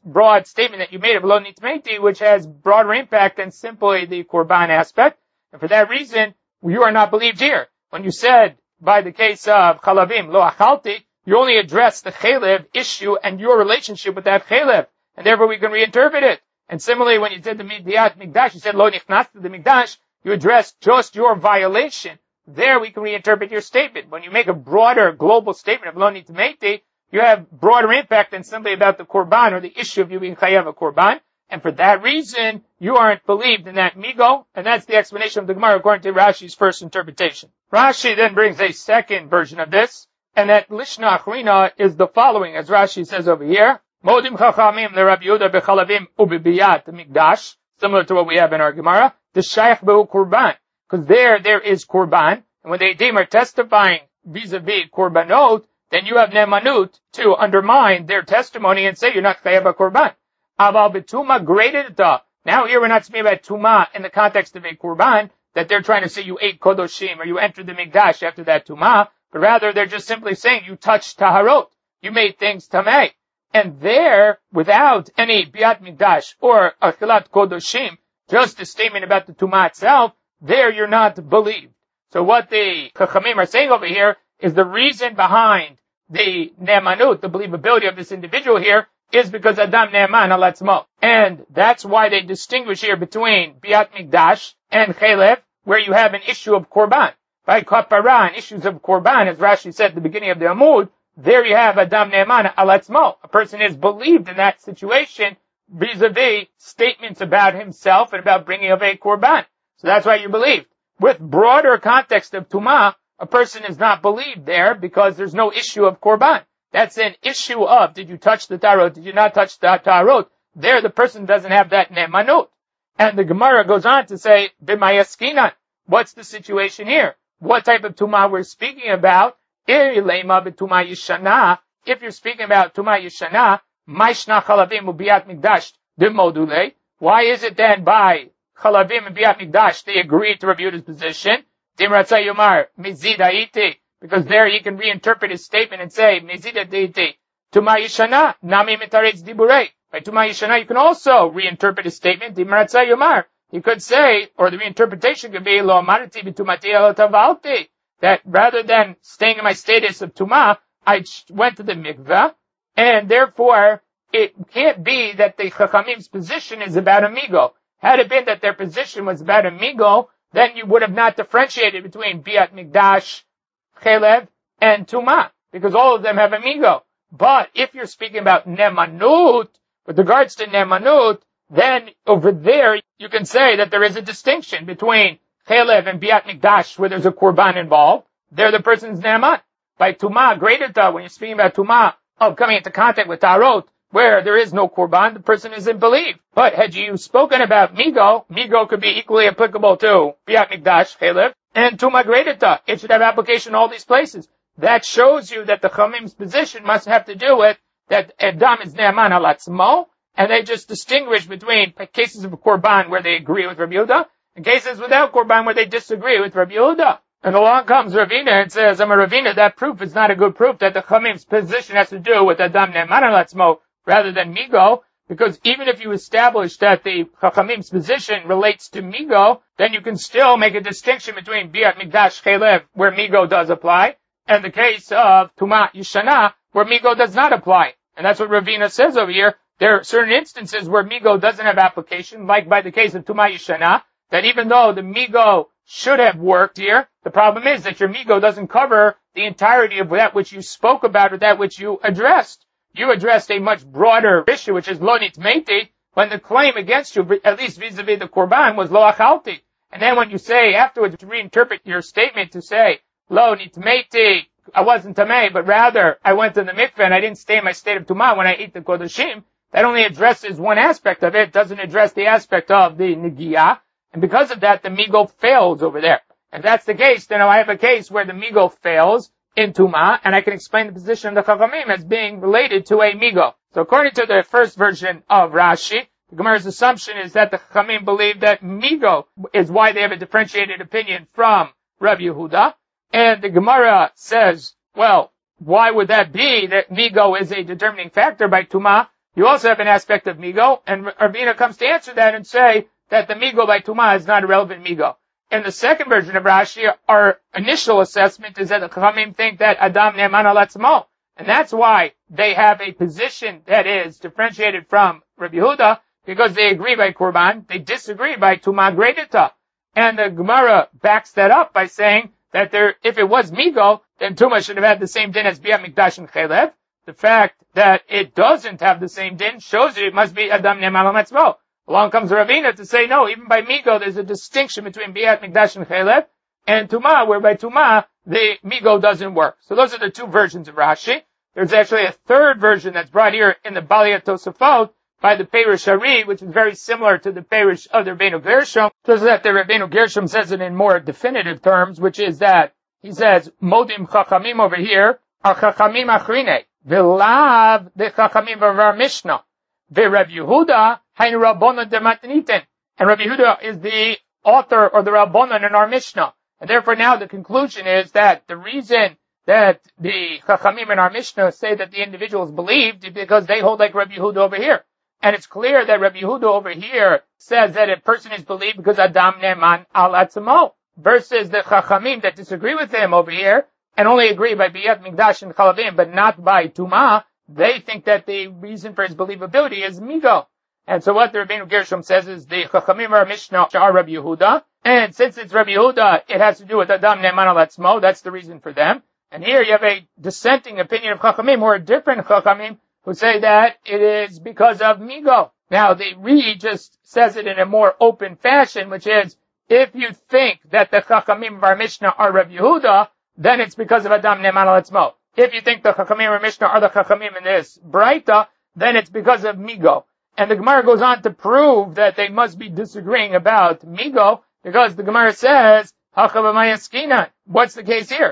broad statement that you made of lo nitmeiti, which has broader impact than simply the korban aspect. And for that reason, you are not believed here. When you said, by the case of chalavim, lo achalti, you only address the chalev issue and your relationship with that chalev. And therefore we can reinterpret it. And similarly, when you did the Midiyat Mikdash, you said lo nichnas to the Mikdash, you addressed just your violation. There we can reinterpret your statement. When you make a broader global statement of lo nitmeiti, you have broader impact than simply about the korban or the issue of you being chayav a korban. And for that reason, you aren't believed in that migo. And that's the explanation of the Gemara according to Rashi's first interpretation. Rashi then brings a second version of this. And that Lishna Achrina is the following, as Rashi says over here. Modim chachamim leRabbi Yehuda bechalavim ubibiyat mikdash, similar to what we have in our Gemara. The shaykh behu korban, because there there is korban, and when the edim are testifying vis-a-vis korbanot, then you have nemanut to undermine their testimony and say you're not chayav a korban. Aval betuma graded. Now here we're not speaking about tuma in the context of a korban that they're trying to say you ate kodoshim or you entered the mikdash after that tuma, but rather they're just simply saying you touched taharot, you made things tamei. And there, without any biat mikdash or achilat kodoshim, just a statement about the tumah itself, there you're not believed. So what the chachamim are saying over here is the reason behind the ne'emanut, the believability of this individual here, is because Adam ne'eman alatzmo. And that's why they distinguish here between biat mikdash and chalev, where you have an issue of korban. By kapara and issues of korban, as Rashi said at the beginning of the Amud, there you have Adam ne'eman alatzmo. A person is believed in that situation vis-a-vis statements about himself and about bringing of a korban. So that's why you're believed. With broader context of tumah, a person is not believed there because there's no issue of korban. That's an issue of, did you touch the tarot, did you not touch the tarot? There the person doesn't have that ne'emanut. And the Gemara goes on to say, b'mayaskinan. What's the situation here? What type of tumah we're speaking about? If you're speaking about tumah yishana, Maishna chalavim ubiat mikdash dimodule. Why is it then by chalavim and biat mikdash they agreed to review his position? Dimratza yomar mizida iti, because there he can reinterpret his statement and say mizida deiti. Tuma yishana nami mitaretz diburei. By tuma yishana you can also reinterpret his statement. Dimratza yomar. He could say, or the reinterpretation could be lo amarati bitumati elo tavalti. That rather than staying in my status of tuma, I went to the mikveh. And therefore, it can't be that the Chachamim's position is about amigo. Had it been that their position was about amigo, then you would have not differentiated between Biat Mikdash, Chalev, and Tumah, because all of them have amigo. But if you're speaking about Nemanut, with regards to Nemanut, then over there you can say that there is a distinction between Chalev and Biat Mikdash, where there's a Korban involved. There the person's Neman. By Tumah, greater ta, when you're speaking about Tumah, of coming into contact with Tarot, where there is no Korban, the person isn't believed. But had you spoken about Migo, Migo could be equally applicable to Biat Mikdash, Chalev, and Tumah Gredita. It should have application in all these places. That shows you that the Chamim's position must have to do with that Adam is Ne'eman alatzmo, and they just distinguish between cases of Korban where they agree with Rabbi Yehuda, and cases without Korban where they disagree with Rabbi Yehuda. And along comes Ravina and says, I'm a Ravina, that proof is not a good proof that the Chamim's position has to do with Adam Ne'eman alatzmo rather than Migo, because even if you establish that the Chachamim's position relates to Migo, then you can still make a distinction between Biat Mikdash Chalev, where Migo does apply, and the case of Tumah Yishana, where Migo does not apply. And that's what Ravina says over here. There are certain instances where Migo doesn't have application, like by the case of Tumah Yishana, that even though the Migo should have worked here, the problem is that your Migo doesn't cover the entirety of that which you spoke about or that which you addressed. You addressed a much broader issue, which is lo nitmeiti, when the claim against you, at least vis-a-vis the korban, was lo achalti. And then when you say afterwards to reinterpret your statement to say lo nitmeiti, I wasn't tamei, but rather I went to the mikveh and I didn't stay in my state of tumah when I ate the kodoshim, that only addresses one aspect of it, doesn't address the aspect of the negiyah. And because of that, the migo fails over there. If that's the case, then I have a case where the migo fails in Tumah, and I can explain the position of the Chachamim as being related to a migo. So according to the first version of Rashi, the Gemara's assumption is that the Chachamim believe that migo is why they have a differentiated opinion from Rabbi Yehuda. And the Gemara says, well, why would that be that migo is a determining factor by Tumah? you also have an aspect of migo, and Ravina comes to answer that and say that the migo by Tumah is not a relevant migo. In the second version of Rashi, our initial assessment is that the Chachamim think that Adam Ne'eman al Atzmo, and that's why they have a position that is differentiated from Rabbi Yehuda, because they agree by Korban, they disagree by Tumah Gredita. And the Gemara backs that up by saying that there, if it was migo, then Tumah should have had the same din as Biyat Mikdash and Chelev. The fact that it doesn't have the same din shows that it must be Adam Ne'eman al Atzmo. Along comes Ravina to say, no, even by migo, there's a distinction between Biyat Mikdash and Chelev and Tumah, where by Tumah, the migo doesn't work. So those are the two versions of Rashi. There's actually a third version that's brought here in the Baliyat Tosafot by the Perush Ari, which is very similar to the Perush of the Rabbeinu Gershom. Just that the Rabbeinu Gershom says it in more definitive terms, which is that he says, Modim Chachamim over here are Chachamim Achrine, V'lav the Chachamim of our Mishnah, V'Rav Yehuda Hainu Rabbonon de Matniten. And Rabbi Yehuda is the author or the Rabbonon in our Mishnah. And therefore now the conclusion is that the reason that the Chachamim in our Mishnah say that the individuals believed is because they hold like Rabbi Yehuda over here. And it's clear that Rabbi Yehuda over here says that a person is believed because Adam Ne'eman al Atzmo, versus the Chachamim that disagree with him over here and only agree by Biyat Mikdash and Chalavim, but not by Tumah. They think that the reason for his believability is migo. And so what the Rabbeinu Gershom says is the Chachamim of our Mishnah are Rabbi Yehuda, and since it's Rabbi Yehuda, it has to do with Adam Ne'eman al Atzmo. That's the reason for them. And here you have a dissenting opinion of Chachamim, or a different Chachamim, who say that it is because of migo. Now, the Ri just says it in a more open fashion, which is, if you think that the Chachamim of our Mishnah are Rabbi Yehuda, then it's because of Adam Ne'eman al Atzmo. If you think the Chachamim of our Mishnah are the Chachamim in this Braita, then it's because of migo. And the Gemara goes on to prove that they must be disagreeing about migo, because the Gemara says, what's the case here?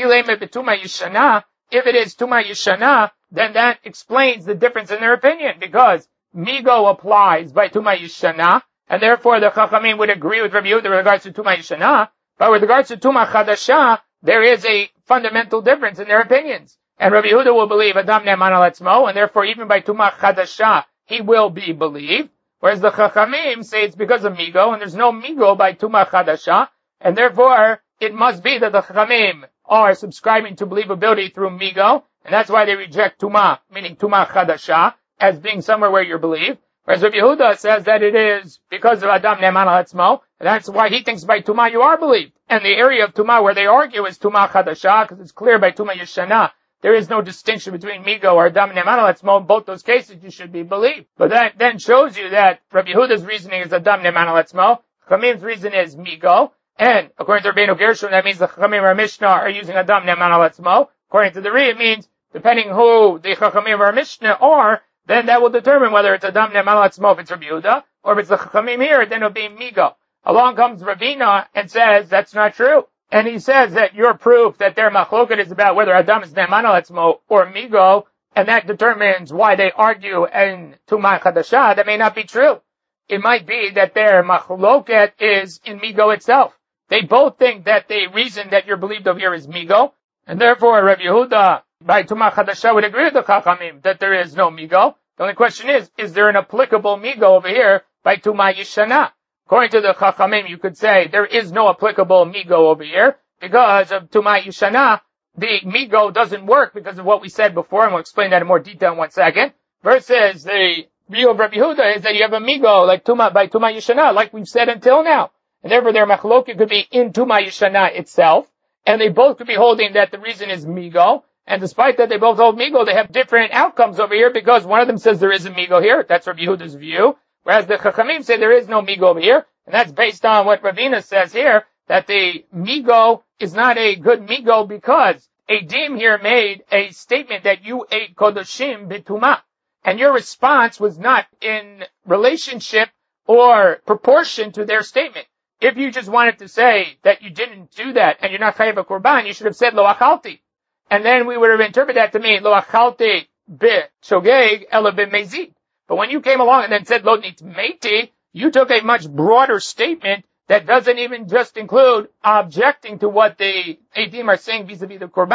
If it is Tumah Yishana, then that explains the difference in their opinion, because migo applies by Tumah Yishana, and therefore the Chachamim would agree with Rabbi Yehuda with regards to Tumah Yishana, but with regards to Tumah Chadasha, there is a fundamental difference in their opinions. And Rabbi Yehuda will believe Adam Ne'eman al Atzmo, and therefore even by Tumah Chadasha, he will be believed, whereas the Chachamim say it's because of migo, and there's no migo by Tumah Chadasha, and therefore it must be that the Chachamim are subscribing to believability through migo, and that's why they reject Tumah, meaning Tumah Chadasha, as being somewhere where you're believed. Whereas Rabbi Yehuda says that it is because of Adam Ne'eman al Atzmo, and that's why he thinks by Tumah you are believed. And the area of Tumah where they argue is Tumah Chadasha, because it's clear by Tumah Yeshana, there is no distinction between migo or Adam Ne'eman al Atzmo. In both those cases, you should be believed. But that then shows you that Rabbi Yehuda's reasoning is Adam Ne'eman al Atzmo, Chachamim's reason is migo, and according to Rabbeinu Gershom, that means the Chachamim or Mishnah are using Adam Ne'eman al Atzmo. According to the Ri, it means depending who the Chachamim or Mishnah are, then that will determine whether it's Adam Ne'eman al Atzmo if it's Rabbi Yehuda, or if it's the Chachamim here, then it'll be migo. Along comes Ravina and says that's not true. And he says that your proof that their machloket is about whether Adam is Ne'eman al Atzmo or migo, and that determines why they argue in Tumah Chadasha, that may not be true. It might be that their machloket is in migo itself. They both think that the reason that you're believed over here is migo, and therefore Rabbi Yehuda by Tumah Chadasha would agree with the Chachamim that there is no migo. The only question is, is there an applicable migo over here by Tumah Yishana? According to the Chachamim, you could say there is no applicable migo over here because of Tumah Yishana. The migo doesn't work because of what we said before, and we'll explain that in more detail in one second. Versus the view of Rabbi Yehuda is that you have a migo like Tumah by Tumah Yishana, like we've said until now. And therefore their machloket could be in Tumah Yishana itself, and they both could be holding that the reason is migo. And despite that they both hold migo, they have different outcomes over here because one of them says there is a migo here. That's Rabbi Yehuda's view. Whereas the Chachamim say there is no migo over here. And that's based on what Ravina says here, that the migo is not a good migo because Edim here made a statement that you ate kodoshim b'tumah. And your response was not in relationship or proportion to their statement. If you just wanted to say that you didn't do that and you're not chayav a korban, you should have said lo achalti. And then we would have interpreted that to mean lo achalti b'shogeg ela b'mezid. But when you came along and then said lo nitmeiti, you took a much broader statement that doesn't even just include objecting to what the Eidim are saying vis-a-vis the korban,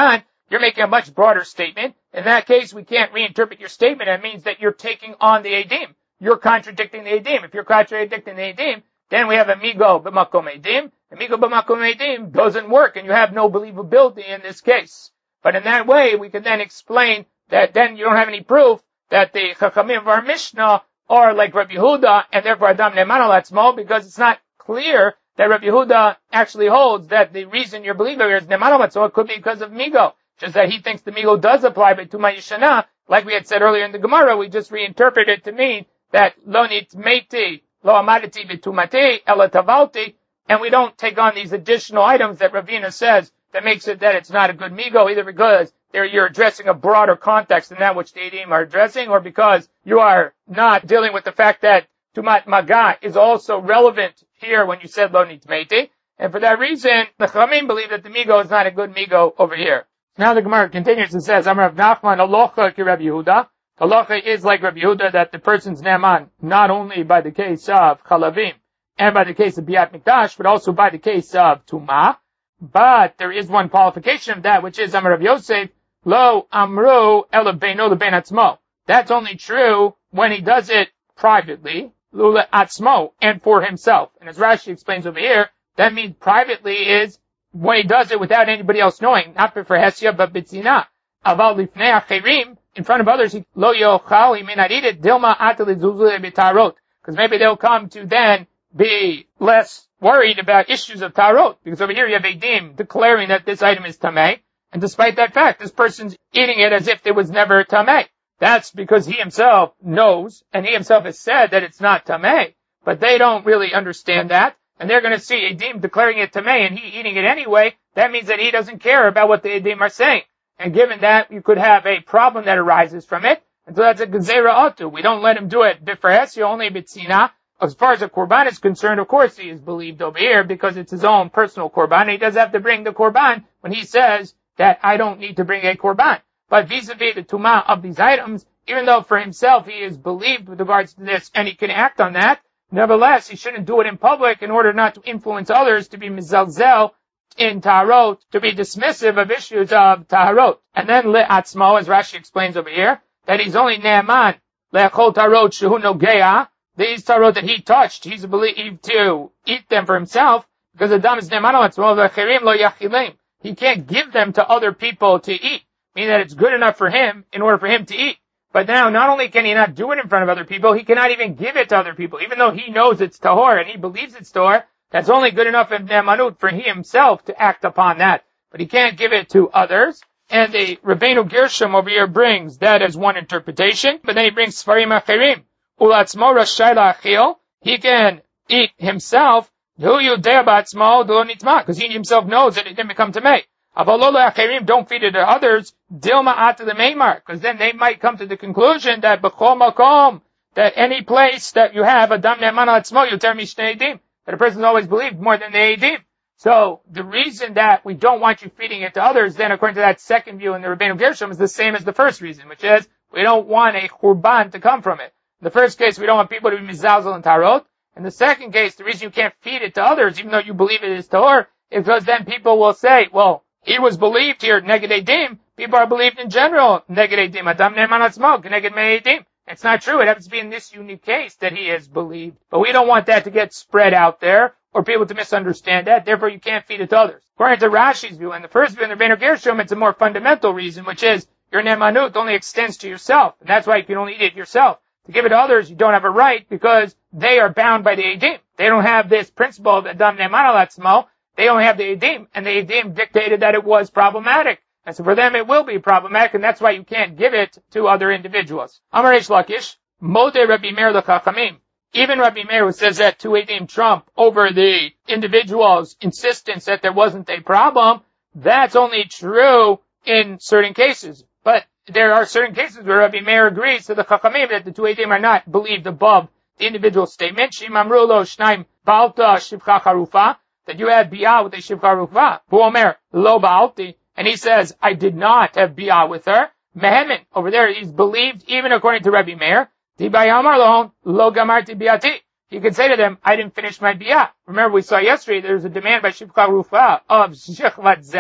you're making a much broader statement. In that case, we can't reinterpret your statement. It means that you're taking on the Eidim. You're contradicting the Eidim. If you're contradicting the Eidim, then we have amigo b'makom Eidim. Amigo b'makom Eidim doesn't work, and you have no believability in this case. But in that way, we can then explain that then you don't have any proof that the Chachamim of our Mishnah are like Rabbi Yehuda, and therefore Adam Ne'eman al Atzmo, because it's not clear that Rabbi Yehuda actually holds that the reason you're believing here is Ne'eman al Atzmo. It could be because of Migo. Just that he thinks the Migo does apply, but Tuma Yishana, like we had said earlier in the Gemara, we just reinterpreted it to mean that Lo Nitmeiti, Lo Amadati B'Tumati, Ela Tavalti, and we don't take on these additional items that Ravina says that makes it that it's not a good Migo, either because there you're addressing a broader context than that which the Eidim are addressing, or because you are not dealing with the fact that Tumat Maga is also relevant here when you said Lo Nitmeiti. And for that reason, the Chachamim believe that the Migo is not a good Migo over here. Now the Gemara continues and says, Amar Rav Nachman, Alocha ki Rabbi Yehuda. Halacha is like Rabbi Yehuda that the person's Ne'eman, not only by the case of Chalavim and by the case of Biat Mikdash, but also by the case of Tumah. But there is one qualification of that, which is Amar Rav Yosef, Lo Amru Ela Beino Lebein Atzmo. That's only true when he does it privately, Lule Atzmo, and for himself. And as Rashi explains over here, that means privately is when he does it without anybody else knowing, not for Hesia, but Bitzina. Aval Lifnei Acherim, in front of others, he Lo Yochal, he may not eat it, Dilma Atali Zuzule B'Tarot. Because maybe they'll come to then be less worried about issues of Tarot. Because over here you have Eidim declaring that this item is Tameh. And despite that fact, this person's eating it as if it was never Tameh. That's because he himself knows, and he himself has said that it's not Tameh. But they don't really understand that. And they're going to see Eidim declaring it Tameh and he eating it anyway. That means that he doesn't care about what the Eidim are saying. And given that, you could have a problem that arises from it. And so that's a Gezerah Otu. We don't let him do it B'Feresya, only B'Tzina. As far as the Korban is concerned, of course he is believed over here because it's his own personal Korban. He does have to bring the Korban when he says that I don't need to bring a Korban. But vis-a-vis the Tumah of these items, even though for himself he is believed with regards to this and he can act on that, nevertheless he shouldn't do it in public in order not to influence others to be mizalzel in Taharot, to be dismissive of issues of Taharot. And then le'atzmo, as Rashi explains over here, that he's only ne'eman le'achol Taharot shehu nogea, these Taharot that he touched, he's believed to eat them for himself, because Adam is ne'eman le'atzmo ve'achirim lo yachilim. He can't give them to other people to eat, meaning that it's good enough for him in order for him to eat. But now, not only can he not do it in front of other people, he cannot even give it to other people, even though he knows it's tahor and he believes it's tahor. That's only good enough in ne'emanut for he himself to act upon that. But he can't give it to others. And the Rabbeinu Gershom over here brings that as one interpretation. But then he brings Sfarim Acherim. Ulatzmo rashai la'achil. He can eat himself. Hu yudea ba'atzmo d'lo nitma. Because he himself knows that it didn't become tamei. Avalo la'acherim, don't feed it to others. Dilma ata the meimar. Because then they might come to the conclusion that b'chol makom, that any place that you have adam ne'eman atzmo yoter mishnei edim, that a person is always believed more than the Eidim. So the reason that we don't want you feeding it to others, then according to that second view in the Rabbeinu Gershom, is the same as the first reason, which is we don't want a Churban to come from it. In the first case, we don't want people to be Mizalzel and Tarot. In the second case, the reason you can't feed it to others, even though you believe it is Tahor, is because then people will say, well, he was believed here, Neged Eidim. People are believed in general, Neged Eidim. Adam Ne'eman Atzmo, Neged Mei Eidim. It's not true. It happens to be in this unique case that he is believed. But we don't want that to get spread out there or people to misunderstand that. Therefore, you can't feed it to others. According to Rashi's view, and the first view in the Rabbeinu Gershom, it's a more fundamental reason, which is your ne'emanut only extends to yourself. And that's why you can only eat it yourself. To give it to others, you don't have a right because they are bound by the Eidim. They don't have this principle of Adam Ne'eman al Atzmo. They only have the Eidim. And the Eidim dictated that it was problematic. And so for them it will be problematic, and that's why you can't give it to other individuals. Amar Reish Lakish, Modeh Rabbi Meir l'Chachamim. Even Rabbi Meir, who says that two Eidim trump over the individual's insistence that there wasn't a problem, that's only true in certain cases. But there are certain cases where Rabbi Meir agrees to the Chachamim that the two Eidim are not believed above the individual statement. Shim amru lo shnaim balta shivcha charufa, that you had biyah with a shivcha charufa. Hu omer lo baalti. And he says, I did not have biyah with her. Mehemin, over there, he's believed, even according to Rabbi Meir. Dibayamar lohon, lo gamarti biyati. He could say to them, I didn't finish my biyah. Remember, we saw yesterday, there was a demand by Shivcha Rufa of Shechvat Zera,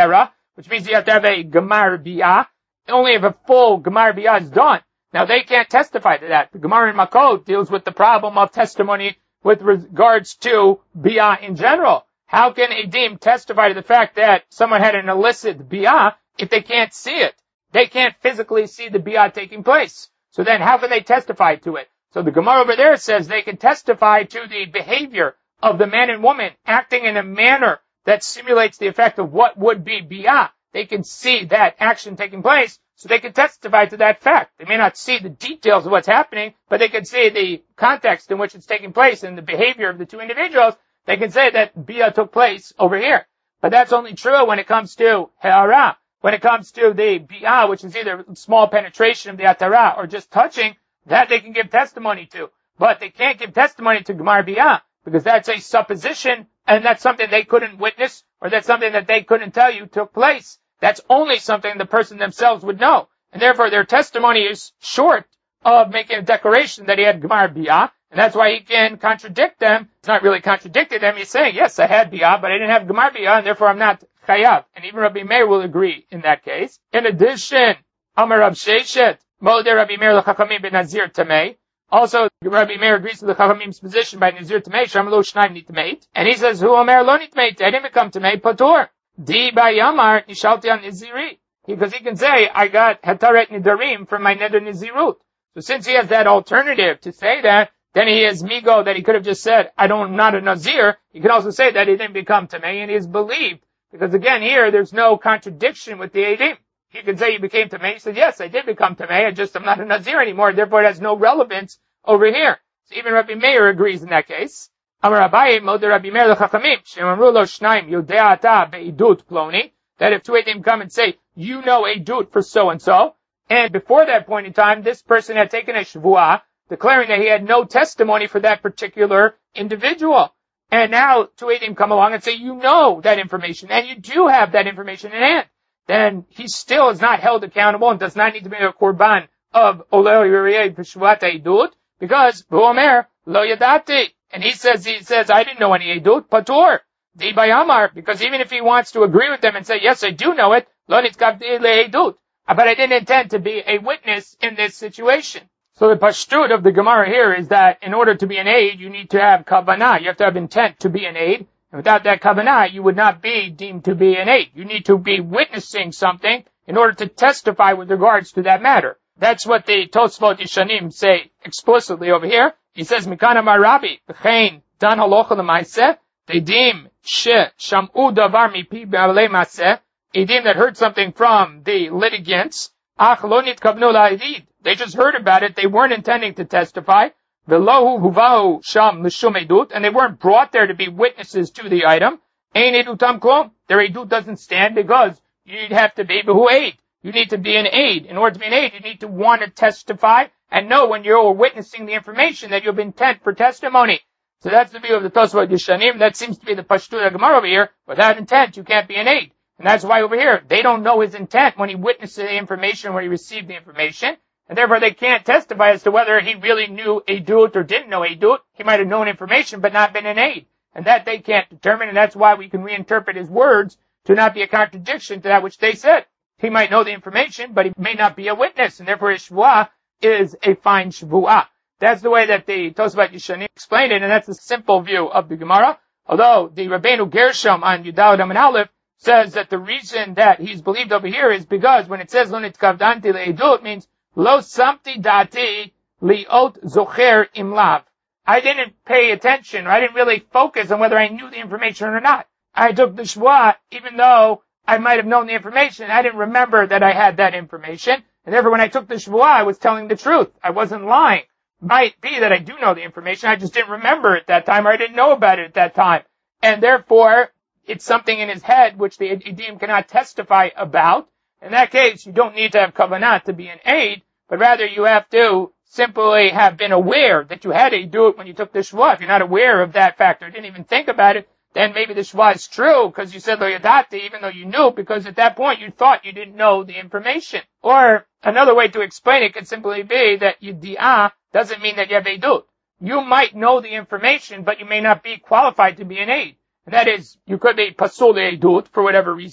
which means you have to have a Gemar Biyah. Only if a full Gemar Biyah is done. Now they can't testify to that. The Gemara in Makot deals with the problem of testimony with regards to Biyah in general. How can a Edim testify to the fact that someone had an illicit Biyah if they can't see it? They can't physically see the Biyah taking place. So then how can they testify to it? So the Gemara over there says they can testify to the behavior of the man and woman acting in a manner that simulates the effect of what would be Biyah. They can see that action taking place, so they can testify to that fact. They may not see the details of what's happening, but they can see the context in which it's taking place and the behavior of the two individuals. They can say that Biyah took place over here. But that's only true when it comes to He'ara. When it comes to the Biyah, which is either small penetration of the Atara or just touching, that they can give testimony to. But they can't give testimony to Gemar Biyah, because that's a supposition, and that's something they couldn't witness, or that's something that they couldn't tell you took place. That's only something the person themselves would know. And therefore their testimony is short of making a declaration that he had Gemar Biyah, and that's why he can contradict them. It's not really contradicting them. He's saying, yes, I had Biyah, but I didn't have Gemar Biyah, and therefore I'm not Chayav. And even Rabbi Meir will agree in that case. In addition, Amar Rav Sheshet, Modeh Rabbi Meir l'Chachamim ben Nazir Tamei. Also, Rabbi Meir agrees to the Chachamim's position by Nazir Tamei, Sham lo Shnaim Nitmeit. And he says, Hu Omer lo Nitmeit, I didn't become Tamei, Patur. Di by Yamar, Nishalti on Niziri. Because he can say, I got Hataret Nidarim from my Neder Nizirut. So since he has that alternative to say that, then he has Migo that he could have just said, I don't, I'm not a Nazir. He can also say that he didn't become Tamei, and he is believed. Because again, here, there's no contradiction with the Eidim. He can say he became Tamei. He said, yes, I did become Tamei. I just, I'm not a Nazir anymore. Therefore, it has no relevance over here. So even Rabbi Meir agrees in that case. Amar Abaye, Modeh Rabbi Meir l'Chachamim, Shemamru lo Shnaim, Yodea ata be'idut ploni, that if two Eidim come and say, you know Eidut for so-and-so, and before that point in time, this person had taken a Shvuah, declaring that he had no testimony for that particular individual. And now two Eidim come along and say, you know that information, and you do have that information in hand. Then he still is not held accountable and does not need to be a korban of Oleh Yuriyeh B'Shvuat Eidut, because V'omer lo yadati. And he says, he says, I didn't know any Eidut, Patur. Di Bayamar, because even if he wants to agree with them and say, yes, I do know it, lo nitkavdi le'edut. But I didn't intend to be a witness in this situation. So the pashtut of the Gemara here is that in order to be an aid, you need to have kavanah. You have to have intent to be an aid. And without that kavanah, you would not be deemed to be an aid. You need to be witnessing something in order to testify with regards to that matter. That's what the Tosfot Yishanim say explicitly over here. He says, Mikana Marabi, B'chein, Dan halocha l'maaseh, Edim she sham'u davar mipi b'alei maaseh, Edim that heard something from the litigants, Ach lo nitkavnu la'edid. They just heard about it. They weren't intending to testify. V'lohu huvahu sham l'shum edut, and they weren't brought there to be witnesses to the item. Ein edutam klom. Their edut doesn't stand because you'd have to be b'hu aid. You need to be an aid. In order to be an aid, you need to want to testify and know when you're witnessing the information that you have intent for testimony. So that's the view of the Tosfot Yishanim. That seems to be the Pashtut of Gemara over here. Without intent, you can't be an aid. And that's why over here, they don't know his intent when he witnessed the information, when he received the information. And therefore they can't testify as to whether he really knew Eidut or didn't know Eidut. He might have known information but not been an aid. And that they can't determine, and that's why we can reinterpret his words to not be a contradiction to that which they said. He might know the information, but he may not be a witness, and therefore his shvuah is a fine shvuah. That's the way that the Tosfot Yishanim explained it, and that's the simple view of the Gemara. Although the Rabbeinu Gershom on Yudal Dam and Aleph says that the reason that he's believed over here is because when it says lo nitkavdanti le'edut means lo samti dati liot zocher imlav. I didn't pay attention, or I didn't really focus on whether I knew the information or not. I took the shvuah, even though I might have known the information, I didn't remember that I had that information. And therefore when I took the shvuah, I was telling the truth. I wasn't lying. Might be that I do know the information, I just didn't remember it at that time, or I didn't know about it at that time. And therefore, it's something in his head which the Edim cannot testify about. In that case, you don't need to have kavanah to be an aid, but rather you have to simply have been aware that you had to do it when you took the shvuah. If you're not aware of that factor, didn't even think about it, then maybe the shvuah is true because you said lo yadati, even though you knew, because at that point you thought you didn't know the information. Or another way to explain it could simply be that yedi'ah doesn't mean that you have edut. You might know the information, but you may not be qualified to be an aid. And that is, you could be pasul edut for whatever reason,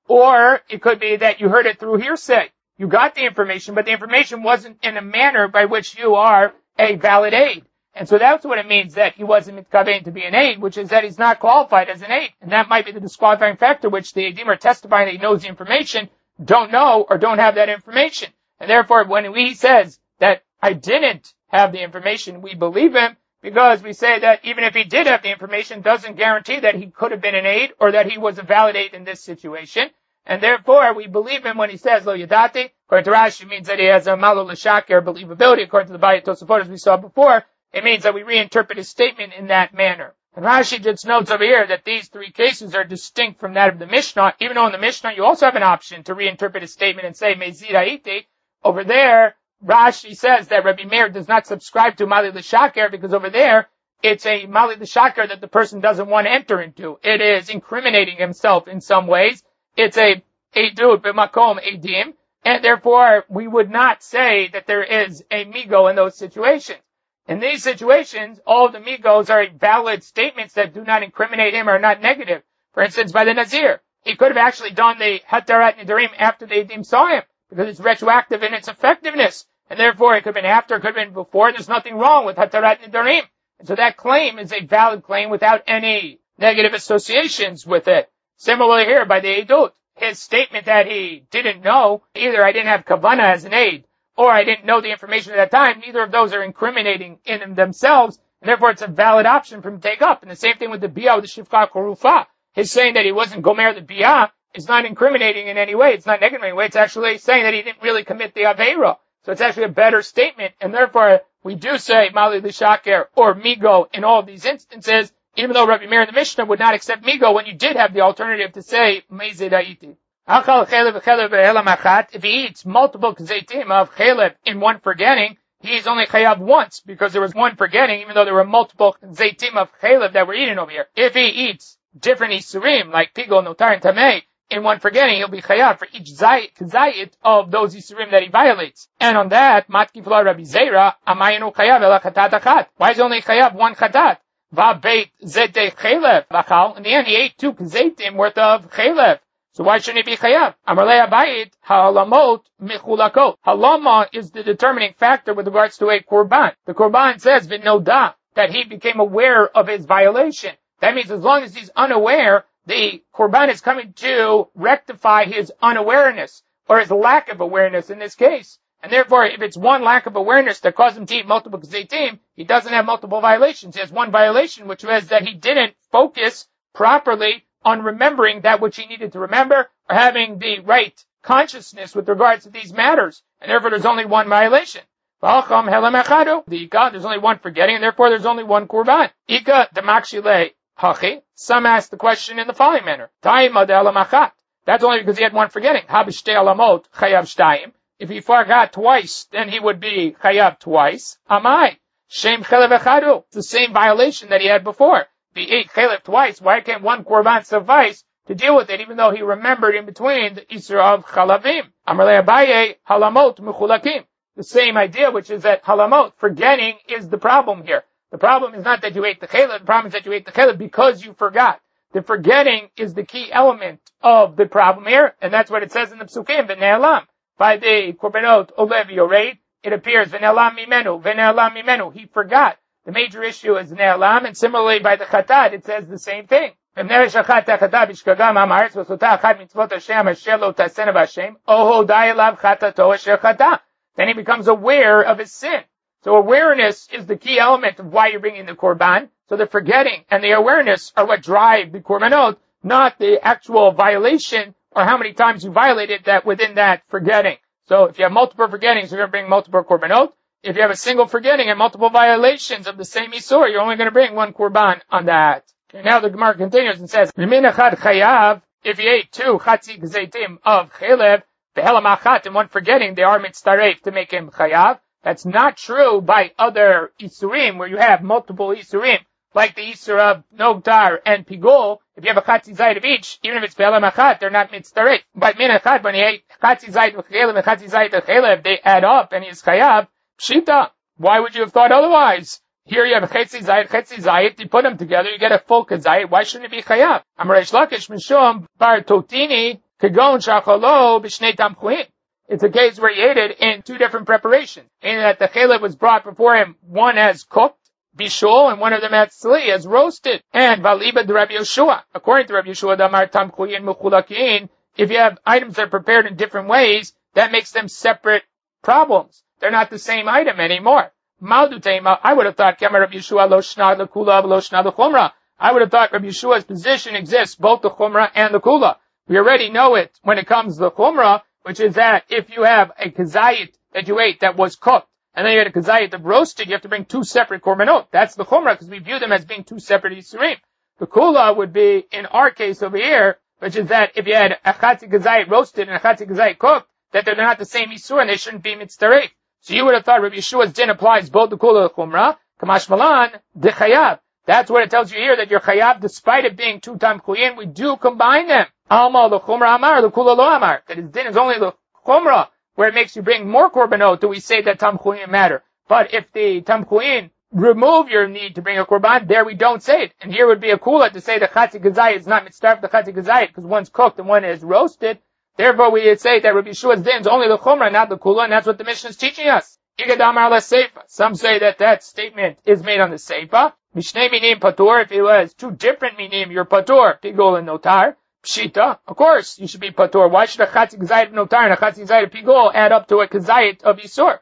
Or it could be that you heard it through hearsay. You got the information, but the information wasn't in a manner by which you are a valid aid. And so that's what it means that he wasn't mitkaven to be an aid, which is that he's not qualified as an aid. And that might be the disqualifying factor, which the eidim are testifying that he knows the information, don't know, or don't have that information. And therefore, when he says that I didn't have the information, we believe him, because we say that even if he did have the information, doesn't guarantee that he could have been an aid, or that he was a valid aid in this situation. And therefore, we believe him when he says, lo yadati. According to Rashi, means that he has a malo l'shaker believability. According to the Bayit Tosafot, as we saw before, it means that we reinterpret his statement in that manner. And Rashi just notes over here that these three cases are distinct from that of the Mishnah, even though in the Mishnah you also have an option to reinterpret his statement and say, mezira iti. Over there, Rashi says that Rabbi Meir does not subscribe to mali l'shaker, because over there, it's a mali l'shaker that the person doesn't want to enter into. It is incriminating himself in some ways. It's a edut b'makom edim, and therefore we would not say that there is a migo in those situations. In these situations, all of the migos are valid statements that do not incriminate him or are not negative. For instance, by the Nazir, he could have actually done the hatarat nidarim after the edim saw him, because it's retroactive in its effectiveness, and therefore it could have been after, it could have been before. There's nothing wrong with hatarat nidarim, and so that claim is a valid claim without any negative associations with it. Similarly here, by the edut, his statement that he didn't know, either I didn't have kavana as an aid, or I didn't know the information at that time, neither of those are incriminating in themselves, and therefore it's a valid option for him to take up. And the same thing with the biyah, with the shifka korufa. His saying that he wasn't gomer the biyah is not incriminating in any way. It's not negative in any way. It's actually saying that he didn't really commit the aveira. So it's actually a better statement, and therefore we do say mali l'shaker or migo in all of these instances, even though Rabbi Meir in the Mishnah would not accept migo when you did have the alternative to say mezid ha'iti. If he eats multiple kzeitim of chelev in one forgetting, he is only chayav once, because there was one forgetting, even though there were multiple kzeitim of chelev that were eaten over here. If he eats different isurim, like pigol, notar, and tamei, in one forgetting, he'll be chayav for each zayit of those isurim that he violates. And on that, matkif la Rabbi Zeira, amayinu chayav ela chatat achat. Why is he only chayav one chatat? Va beit zete chelev lachal. In the end, he ate two kzeitim worth of chelev. So why shouldn't he be chayav? Amarlei abayit halamot michulakot. Halama is the determining factor with regards to a korban. The korban says v'noda, that he became aware of his violation. That means as long as he's unaware, the korban is coming to rectify his unawareness, or his lack of awareness in this case. And therefore, if it's one lack of awareness that caused him to eat multiple kzeitim, he doesn't have multiple violations. He has one violation, which was that he didn't focus properly on remembering that which he needed to remember, or having the right consciousness with regards to these matters. And therefore there's only one violation. There's only one forgetting, and therefore there's only one korban. Some ask the question in the following manner. That's only because he had one forgetting. If he forgot twice, then he would be chayav twice. Amai. It's the same violation that he had before. He ate chelev twice. Why can't one korban suffice to deal with it, even though he remembered in between the isur of chalavim? Amarle Abaye, halamot mechulakim. The same idea, which is that halamot, forgetting, is the problem here. The problem is not that you ate the chelev. The problem is that you ate the chelev because you forgot. The forgetting is the key element of the problem here, and that's what it says in the psukim. V'ne'elam. By the korbanot olev yored, it appears v'ne'elam mimenu, v'ne'elam mimenu. He forgot. The major issue is ne'elam, and similarly by the chatat, it says the same thing. Then he becomes aware of his sin. So awareness is the key element of why you're bringing the korban. So the forgetting and the awareness are what drive the korbanot, not the actual violation or how many times you violated that within that forgetting. So if you have multiple forgettings, you're going to bring multiple korbanot. If you have a single forgetting and multiple violations of the same isur, you're only going to bring one korban on that. Okay, now the Gemara continues and says, if you ate two chatzi gzeitim of chelev, behelam achat, and one forgetting, they are mitztaref to make him chayav. That's not true by other isurim, where you have multiple isurim, like the isur of nogtar and pigol. If you have a chatzi zayit of each, even if it's behelam achat, they're not mitztaref. But min achat, when you ate chatzi zayit of chelev and chatzi zayit of chelev, they add up and he's chayav. Pshita. Why would you have thought otherwise? Here you have chetzi zayit, chetzi zayit. You put them together, you get a full kazayit. Why shouldn't it be chayav? Amaresh lakish mishum bar totini Kegon shachalo b'shnei tamchuin. It's a case where he ate it in two different preparations, meaning that the chelev was brought before him, one as cooked, bishul, and one of them as tzli, as roasted. And valiba de Rabbi Yeshua. According to Rabbi Yeshua, damar tamchuin mechulakin, if you have items that are prepared in different ways, that makes them separate problems. They're not the same item anymore. Maldutema, I would have thought, Kama Rabbi Yeshua lo shna the kula lo shna the chumra. I would have thought Rabbi Yeshua's position exists, both the chumra and the kula. We already know it when it comes to the chumra, which is that if you have a kazayit that you ate that was cooked, and then you had a kazayit that roasted, you have to bring two separate korbanot. That's the chumra, because we view them as being two separate isurim. The kula would be, in our case over here, which is that if you had a chatzi kazayit roasted and a chatzi kazayit cooked, that they're not the same isur and they shouldn't be mitzdaref. So you would have thought Rabbi Yeshua's din applies both the kula and the chumra. Kamash malan, de chayav. That's what it tells you here, that your chayav, despite it being two tamchuyin, we do combine them. Alma the chumra amar, the kula lo amar. That his din is only the chumra, where it makes you bring more korbanot, do we say that tamchuyin matter. But if the tamchuyin remove your need to bring a korban, there we don't say it. And here would be a kula to say the chatzi gazayit is not mitzdaref the chatzi gazayit, because one's cooked and one is roasted. Therefore, we would say that Rabbi Yeshua's din is only the chumrah, not the kula, and that's what the Mishnah is teaching us. Some say that that statement is made on the seifa. Mishnei minim patur, if it was two different minim, you're patur, pigol and notar. Pshita, of course, you should be patur. Why should a chatzi gazayit of notar and a chatzi gazayit of pigol add up to a kazayit of isur?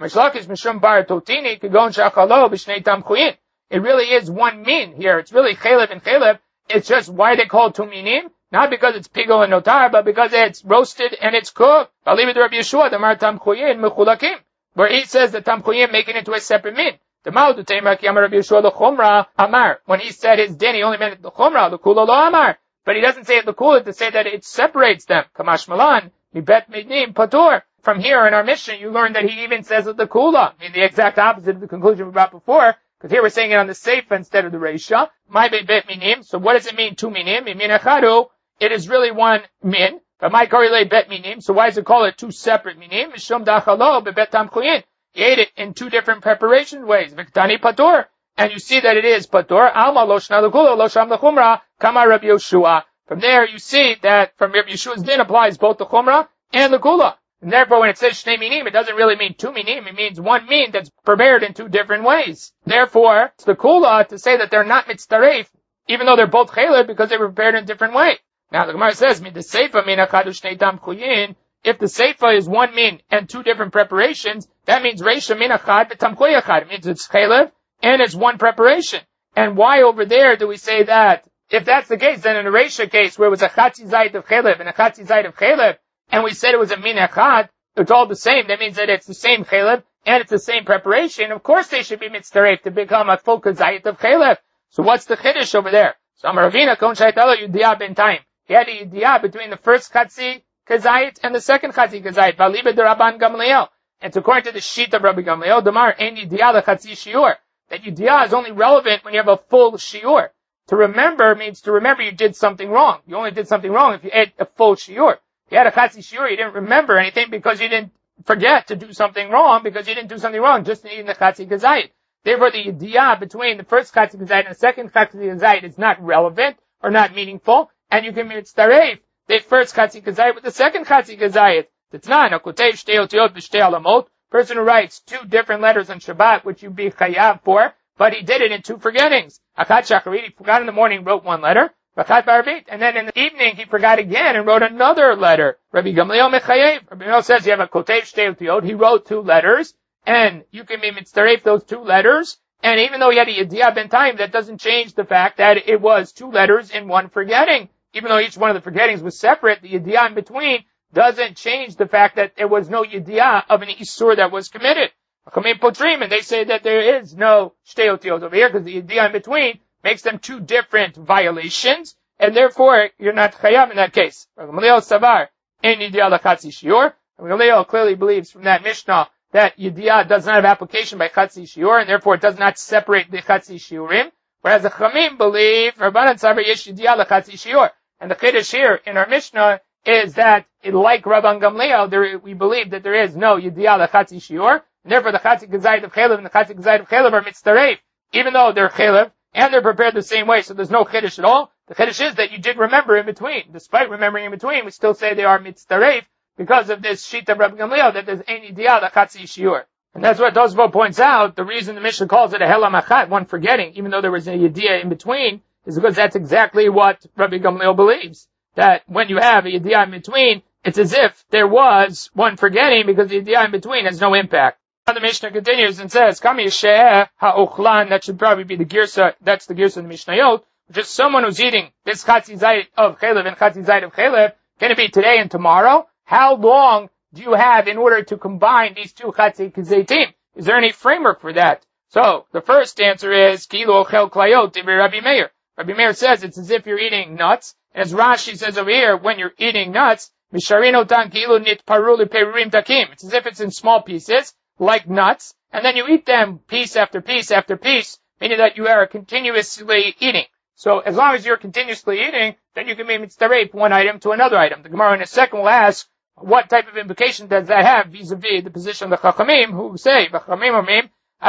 It really is one min here. It's really chelev and chelev. It's just why they call two minim. Not because it's pigol and notar, but because it's roasted and it's cooked. I'll leave it to Rabbi Yeshua, the mar tamchuyin mechulakim, where he says that tamchuyin making it into a separate min. The ma'udu teimah ki amar Rabbi Yeshua the chumra amar. When he said his din, he only meant the chumra, the kula lo amar. But he doesn't say it the kula to say that it separates them. Kamash malan, mi bet midim patur. From here in our mission, you learn that he even says it the kula. I mean, the exact opposite of the conclusion we brought before. Because here we're saying it on the seifa instead of the reisha. My bet minim. So what does it mean, two minim? It mean achadu. It is really one min, but my korele bet minim, so why does it call it two separate minim? Mishum dachalo bebet tamchuyin. He ate it in two different preparation ways. Viktani patur. And you see that it is patur. Alma lo shna l'kula, lo sham l'chumra, kama Rabbi Yeshua. From there you see that from Rabbi Yeshua's din applies both the chumra and the kula. And therefore when it says shnei minim, it doesn't really mean two minim, it means one min that's prepared in two different ways. Therefore, it's the kula to say that they're not mitzdaref, even though they're both chelev because they were prepared in a different way. Now the Gemara says, "Min the seifa min achadu shnei tamchuyin." If the seifa is one min and two different preparations, that means reisha min achad v'tamchuy achad. It means it's chelev and it's one preparation. And why over there do we say that? If that's the case, then in a reisha case where it was a chatzi zayit of chelev and a chatzi zayit of chelev, and we said it was a min achad, it's all the same. That means that it's the same chelev and it's the same preparation. Of course, they should be mitzdaref to become a full zayit of chelev. So what's the chiddush over there? So Amar Ravina kon shaytalo yudiyah ben time. He had a yidiyah between the first chatzi kazayit and the second chatzi kazayit. Valiba de Rabban Gamliel. And according to the sheet of Rabbi Gamliel, Damar ein yidiyah lechatzi shiur. That yidiyah is only relevant when you have a full shiur. To remember means to remember you did something wrong. You only did something wrong if you ate a full shiur. If you had a chatzi shiur, you didn't remember anything because you didn't forget to do something wrong because you didn't do something wrong just in eating the chatzi kazayit. Therefore, the yidiyah between the first chatzi kazayit and the second chatzi kazayit is not relevant or not meaningful. And you can mitzdaref the first chatzi kazayit with the second chatzi kazayit. T'tnan, a kotev shtei otiyot b'shtei alamot. Person who writes two different letters on Shabbat, which you be chayav for, but he did it in two forgettings. Achat shacharit, he forgot in the morning, wrote one letter. Achat barbit, and then in the evening he forgot again and wrote another letter. Rabbi Gamliel mechayev. Rabbi Gamliel says you have a kotev shtei otiyot. He wrote two letters, and you can be mitzdaref those two letters. And even though he had a yediyah ben time, that doesn't change the fact that it was two letters in one forgetting. Even though each one of the forgettings was separate, the yediyah in between doesn't change the fact that there was no yediyah of an isur that was committed. And they say that there is no shtei otiyot over here because the yediyah in between makes them two different violations, and therefore you're not chayav in that case. Gamliel savar ein yediyah lechatzi shiur. Gamliel clearly believes from that Mishnah that yediyah does not have application by chatzi shiur, and therefore it does not separate the chatzi shiurim. Whereas the Chamim believe Rabbanan savar yesh yediyah lechatzi shiur. And the chiddush here in our Mishnah is that, like Rabban Gamliel, there, we believe that there is no yediyah lechatzi shiur, and therefore the chatzi kazayit of chelev and the chatzi kazayit of chelev are mitzdaref, even though they're chelev and they're prepared the same way. So there's no chiddush at all. The chiddush is that you did remember in between. Despite remembering in between, we still say they are mitzdaref because of this sheet of Rabbi Gamliel that there's ein idiyah l'chatzi shiur. And that's what Tosfot points out. The reason the Mishnah calls it a helam achat, one forgetting, even though there was a yediyah in between, is because that's exactly what Rabbi Gamliel believes. That when you have a yediyah in between, it's as if there was one forgetting because the yediyah in between has no impact. Now the Mishnah continues and says, Kami she'eh ha'ochlan, that should probably be the girsa, that's the girsa of the Mishnayot, which is someone who's eating this chatzi zayit of chelev and chatzi zayit of chelev, can it be today and tomorrow? How long do you have in order to combine these two chatzi zaytim? Is there any framework for that? So, the first answer is, Kilo ochel klayot, Divrei Rabbi Meir. Rabbi Meir says it's as if you're eating nuts. As Rashi says over here, when you're eating nuts, Misharin otan kilo nitparu leperurim takim. It's as if it's in small pieces, like nuts, and then you eat them piece after piece after piece, meaning that you are continuously eating. So as long as you're continuously eating, then you can be mitzdaref one item to another item. The Gemara in a second will ask, what type of implication does that have vis-a-vis the position of the Chachamim, who say, Chachamim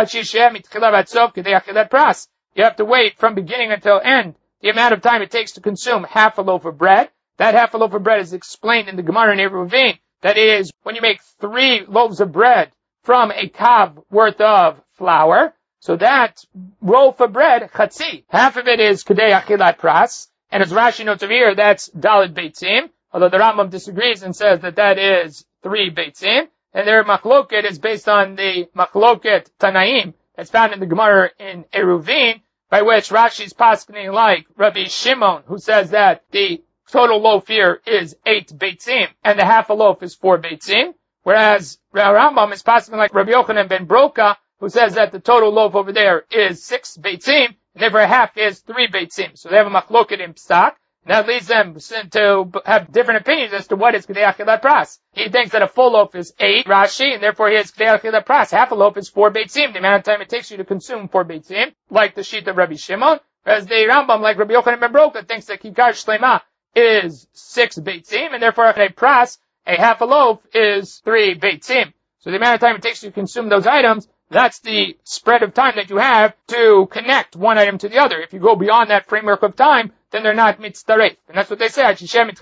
omrim, you have to wait from beginning until end, the amount of time it takes to consume half a loaf of bread. That half a loaf of bread is explained in the Gemara in Eruvin. That is, when you make three loaves of bread from a kav worth of flour, so that loaf of bread, chatzi, half of it is kedei achilat pras, and as Rashi notes over here, that's daled beitzim, although the Rambam disagrees and says that that is three beitzim, and their machloket is based on the machloket Tanaim that's found in the Gemara in Eruvin, by which Rashi's paskening like Rabbi Shimon, who says that the total loaf here is eight beitzim, and the half a loaf is four beitzim, whereas Rambam is paskening like Rabbi Yochanan ben Broka, who says that the total loaf over there is six beitzim, and therefore half is three beitzim. So they have a machloket in psak, and that leads them to have different opinions as to what is kedei achilat pras. He thinks that a full loaf is eight, Rashi, and therefore he has kedei achilat pras. Half a loaf is four beitzim, the amount of time it takes you to consume four beitzim, like the sheet of Rabbi Shimon, whereas the Rambam, like Rabbi Yochanan ben Broka, thinks that kikar shlema is six beitzim, and therefore a pras, a half a loaf, is three beitzim. So the amount of time it takes you to consume those items, that's the spread of time that you have to connect one item to the other. If you go beyond that framework of time, then they're not mitzdaref. And that's what they say. Then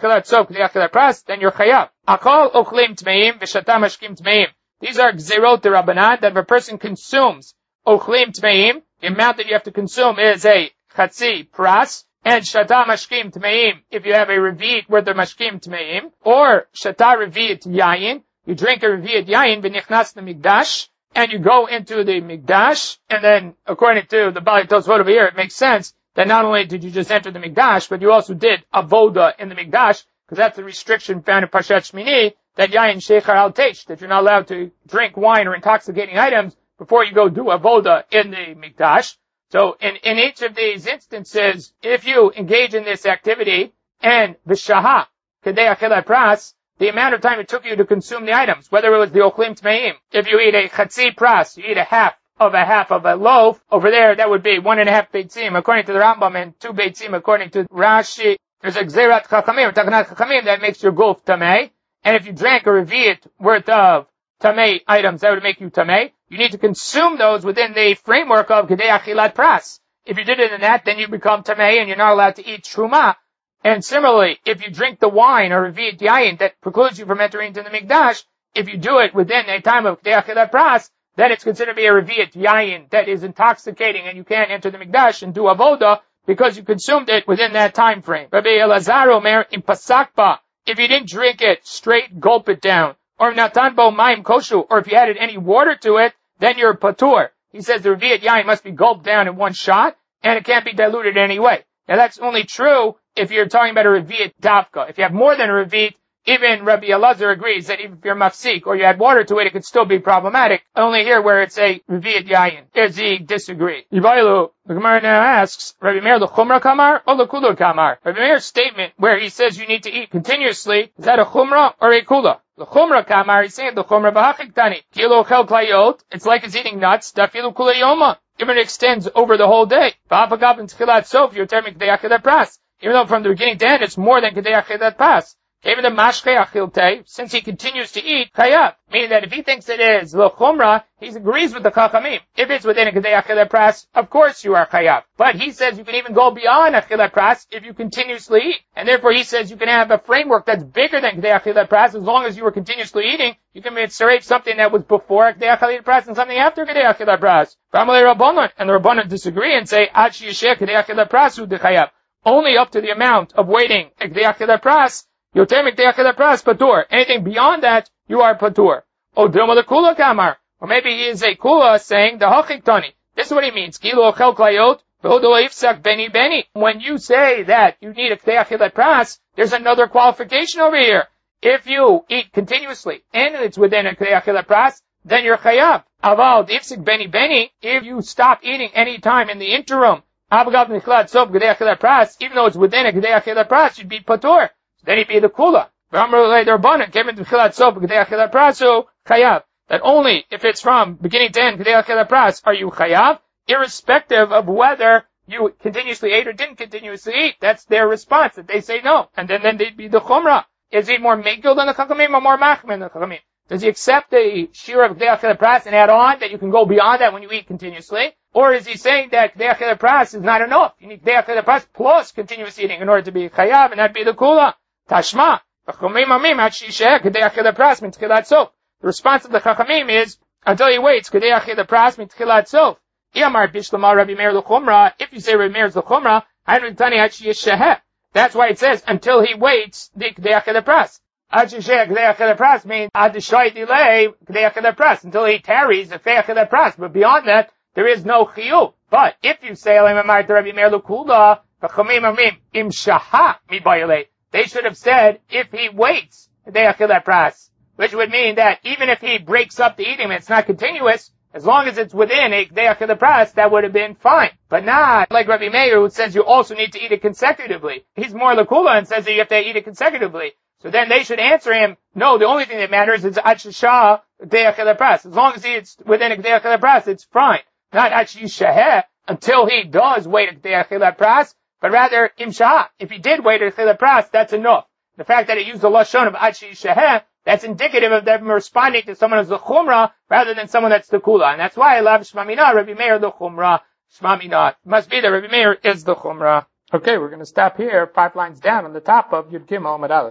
you're chayav. Akol ochlim tmeim v'shata mashkim tmeim. These are gzerot derabanan, that if a person consumes ochlim tmeim, the amount that you have to consume is a chatzi pras, and shata mashkim tmeim, if you have a revi'it worth of mashkim tmeim, or shata revi'it yayin, you drink a revi'it yayin v'nichnas l'migdash, and you go into the Mikdash, and then, according to the Bali Tosfot over here, it makes sense that not only did you just enter the Mikdash, but you also did avoda in the Mikdash, because that's the restriction found in Parshat Shmini, that yayin sheichar al teish, that you're not allowed to drink wine or intoxicating items before you go do avoda in the Mikdash. So, in, in each of these instances, if you engage in this activity, and v'shaha, kedei achilat pras, the amount of time it took you to consume the items, whether it was the ochlim tmeim. If you eat a chatzi pras, you eat a half of a half of a loaf, over there that would be one and a half beitzim according to the Rambam, and two beitzim according to Rashi. There's a gzerat chachamim, or takanat chachamim, that makes your gulf tamei. And if you drank a revi'it worth of tamei items, that would make you tamei. You need to consume those within the framework of kedei achilat pras. If you did it in that, then you become tamei, and you're not allowed to eat truma. And similarly, if you drink the wine or revi'it yayin that precludes you from entering into the Mikdash, if you do it within a time of kedei achilat pras, then it's considered to be a revi'it yayin that is intoxicating, and you can't enter the Mikdash and do avoda because you consumed it within that time frame. Rabbi Elazar Omer in pasakba, if you didn't drink it, straight gulp it down, or natan bo mayim koshu, or if you added any water to it, then you're patur. He says the revi'it yayin must be gulped down in one shot, and it can't be diluted in any way. Now that's only true if you're talking about a revi'it davka. If you have more than a revi'it, even Rabbi Elazar agrees that even if you're mafsik or you add water to it, it could still be problematic. Only here where it's a revi'it yayin does he disagree. Yivailu, the Gemara now asks, Rabbi Meir l'chumra kamar or l'kula kamar? Rabbi Meir's statement where he says you need to eat continuously, is that a chumra or a kula? L'chumra kamar, he's saying l'chumra b'hachik tani. Kilo chel klayot, it's like it's eating nuts, dafilu kula yoma. Even it extends over the whole day. V'apagav in tchilat sof, you're terming kedei achilat pras. Even though from the beginning to end, it's more than kedei achilat pras. Even the mashke achilte, since he continues to eat, chayav. Meaning that if he thinks it is l'chumra, he agrees with the chachamim. If it's within a kedei achilat pras, of course you are chayav. But he says you can even go beyond achilat pras if you continuously eat. And therefore he says you can have a framework that's bigger than kedei achilat pras as long as you were continuously eating. You can mitzaref something that was before kedei achilat pras and something after kedei achilat pras. And the Rabbanan disagree and say, Ad sheyesheh kedei achilat pras hu dechayav. Only up to the amount of waiting kedei achilat pras, yoter mikdei achilat pras patur. Anything beyond that, you are patur. O dilma the kula kamar. Or maybe he is a kula saying the hachik tani. This is what he means. Kilu ochel klayot, v'hodo ifsak beni beni. When you say that you need a kedei achilat pras, there's another qualification over here. If you eat continuously and it's within a kedei achilat pras, then you're chayav. Aval ifsak beni beni. If you stop eating any time in the interim, abagav nichlat sof kedei achilat pras, even though it's within a kedei achilat pras, you'd be patur. Then he'd be the kula. That only if it's from beginning to end, kedei achilat pras, are you chayav, irrespective of whether you continuously ate or didn't continuously eat. That's their response, that they say no. And then, then they'd be the chumrah. Is he more megil than the chachamim or more machmir than the chachamim? Does he accept the shira of kedei achilat pras and add on that you can go beyond that when you eat continuously? Or is he saying that kedei achilat pras is not enough? You need kedei achilat pras plus continuous eating in order to be chayav, and that'd be the kula. Tashma. The response of the chachamim is, until he waits, kedei achilat pras mitchilat sof. If you say Rabbi Meir is l'chumra, that's why it says, until he waits, the kedei achilat pras. Kedei achilat pras means, ad shoy delay, kedei achilat pras, until he tarries, the kedei achilat pras. But beyond that, there is no chiyuv. But if you say, Rabbi Meir l'kulda, the chachamim amim, im shaha mi bayalei. They should have said, if he waits, kedei achilat pras, which would mean that even if he breaks up the eating and it's not continuous, as long as it's within a kedei achilat pras, that would have been fine. But not like Rabbi Meir, who says you also need to eat it consecutively. He's more lakula and says that you have to eat it consecutively. So then they should answer him, no, the only thing that matters is ad sheshah kedei achilat pras. As long as it's within a kedei achilat pras, it's fine. Not ad shesheh, until he does wait a kedei achilat pras, but rather im shah. If he did wait a achilat pras, that's enough. The fact that it used the lashon of ad shesheh, that's indicative of them responding to someone who's the chumrah rather than someone that's the kula. And that's why I love Shmamina, Rabbi Meir the chumrah, Shmamina. It must be that Rabbi Meir is the chumrah. Okay, we're going to stop here, five lines down on the top of Yud Gimel Amud Aleph.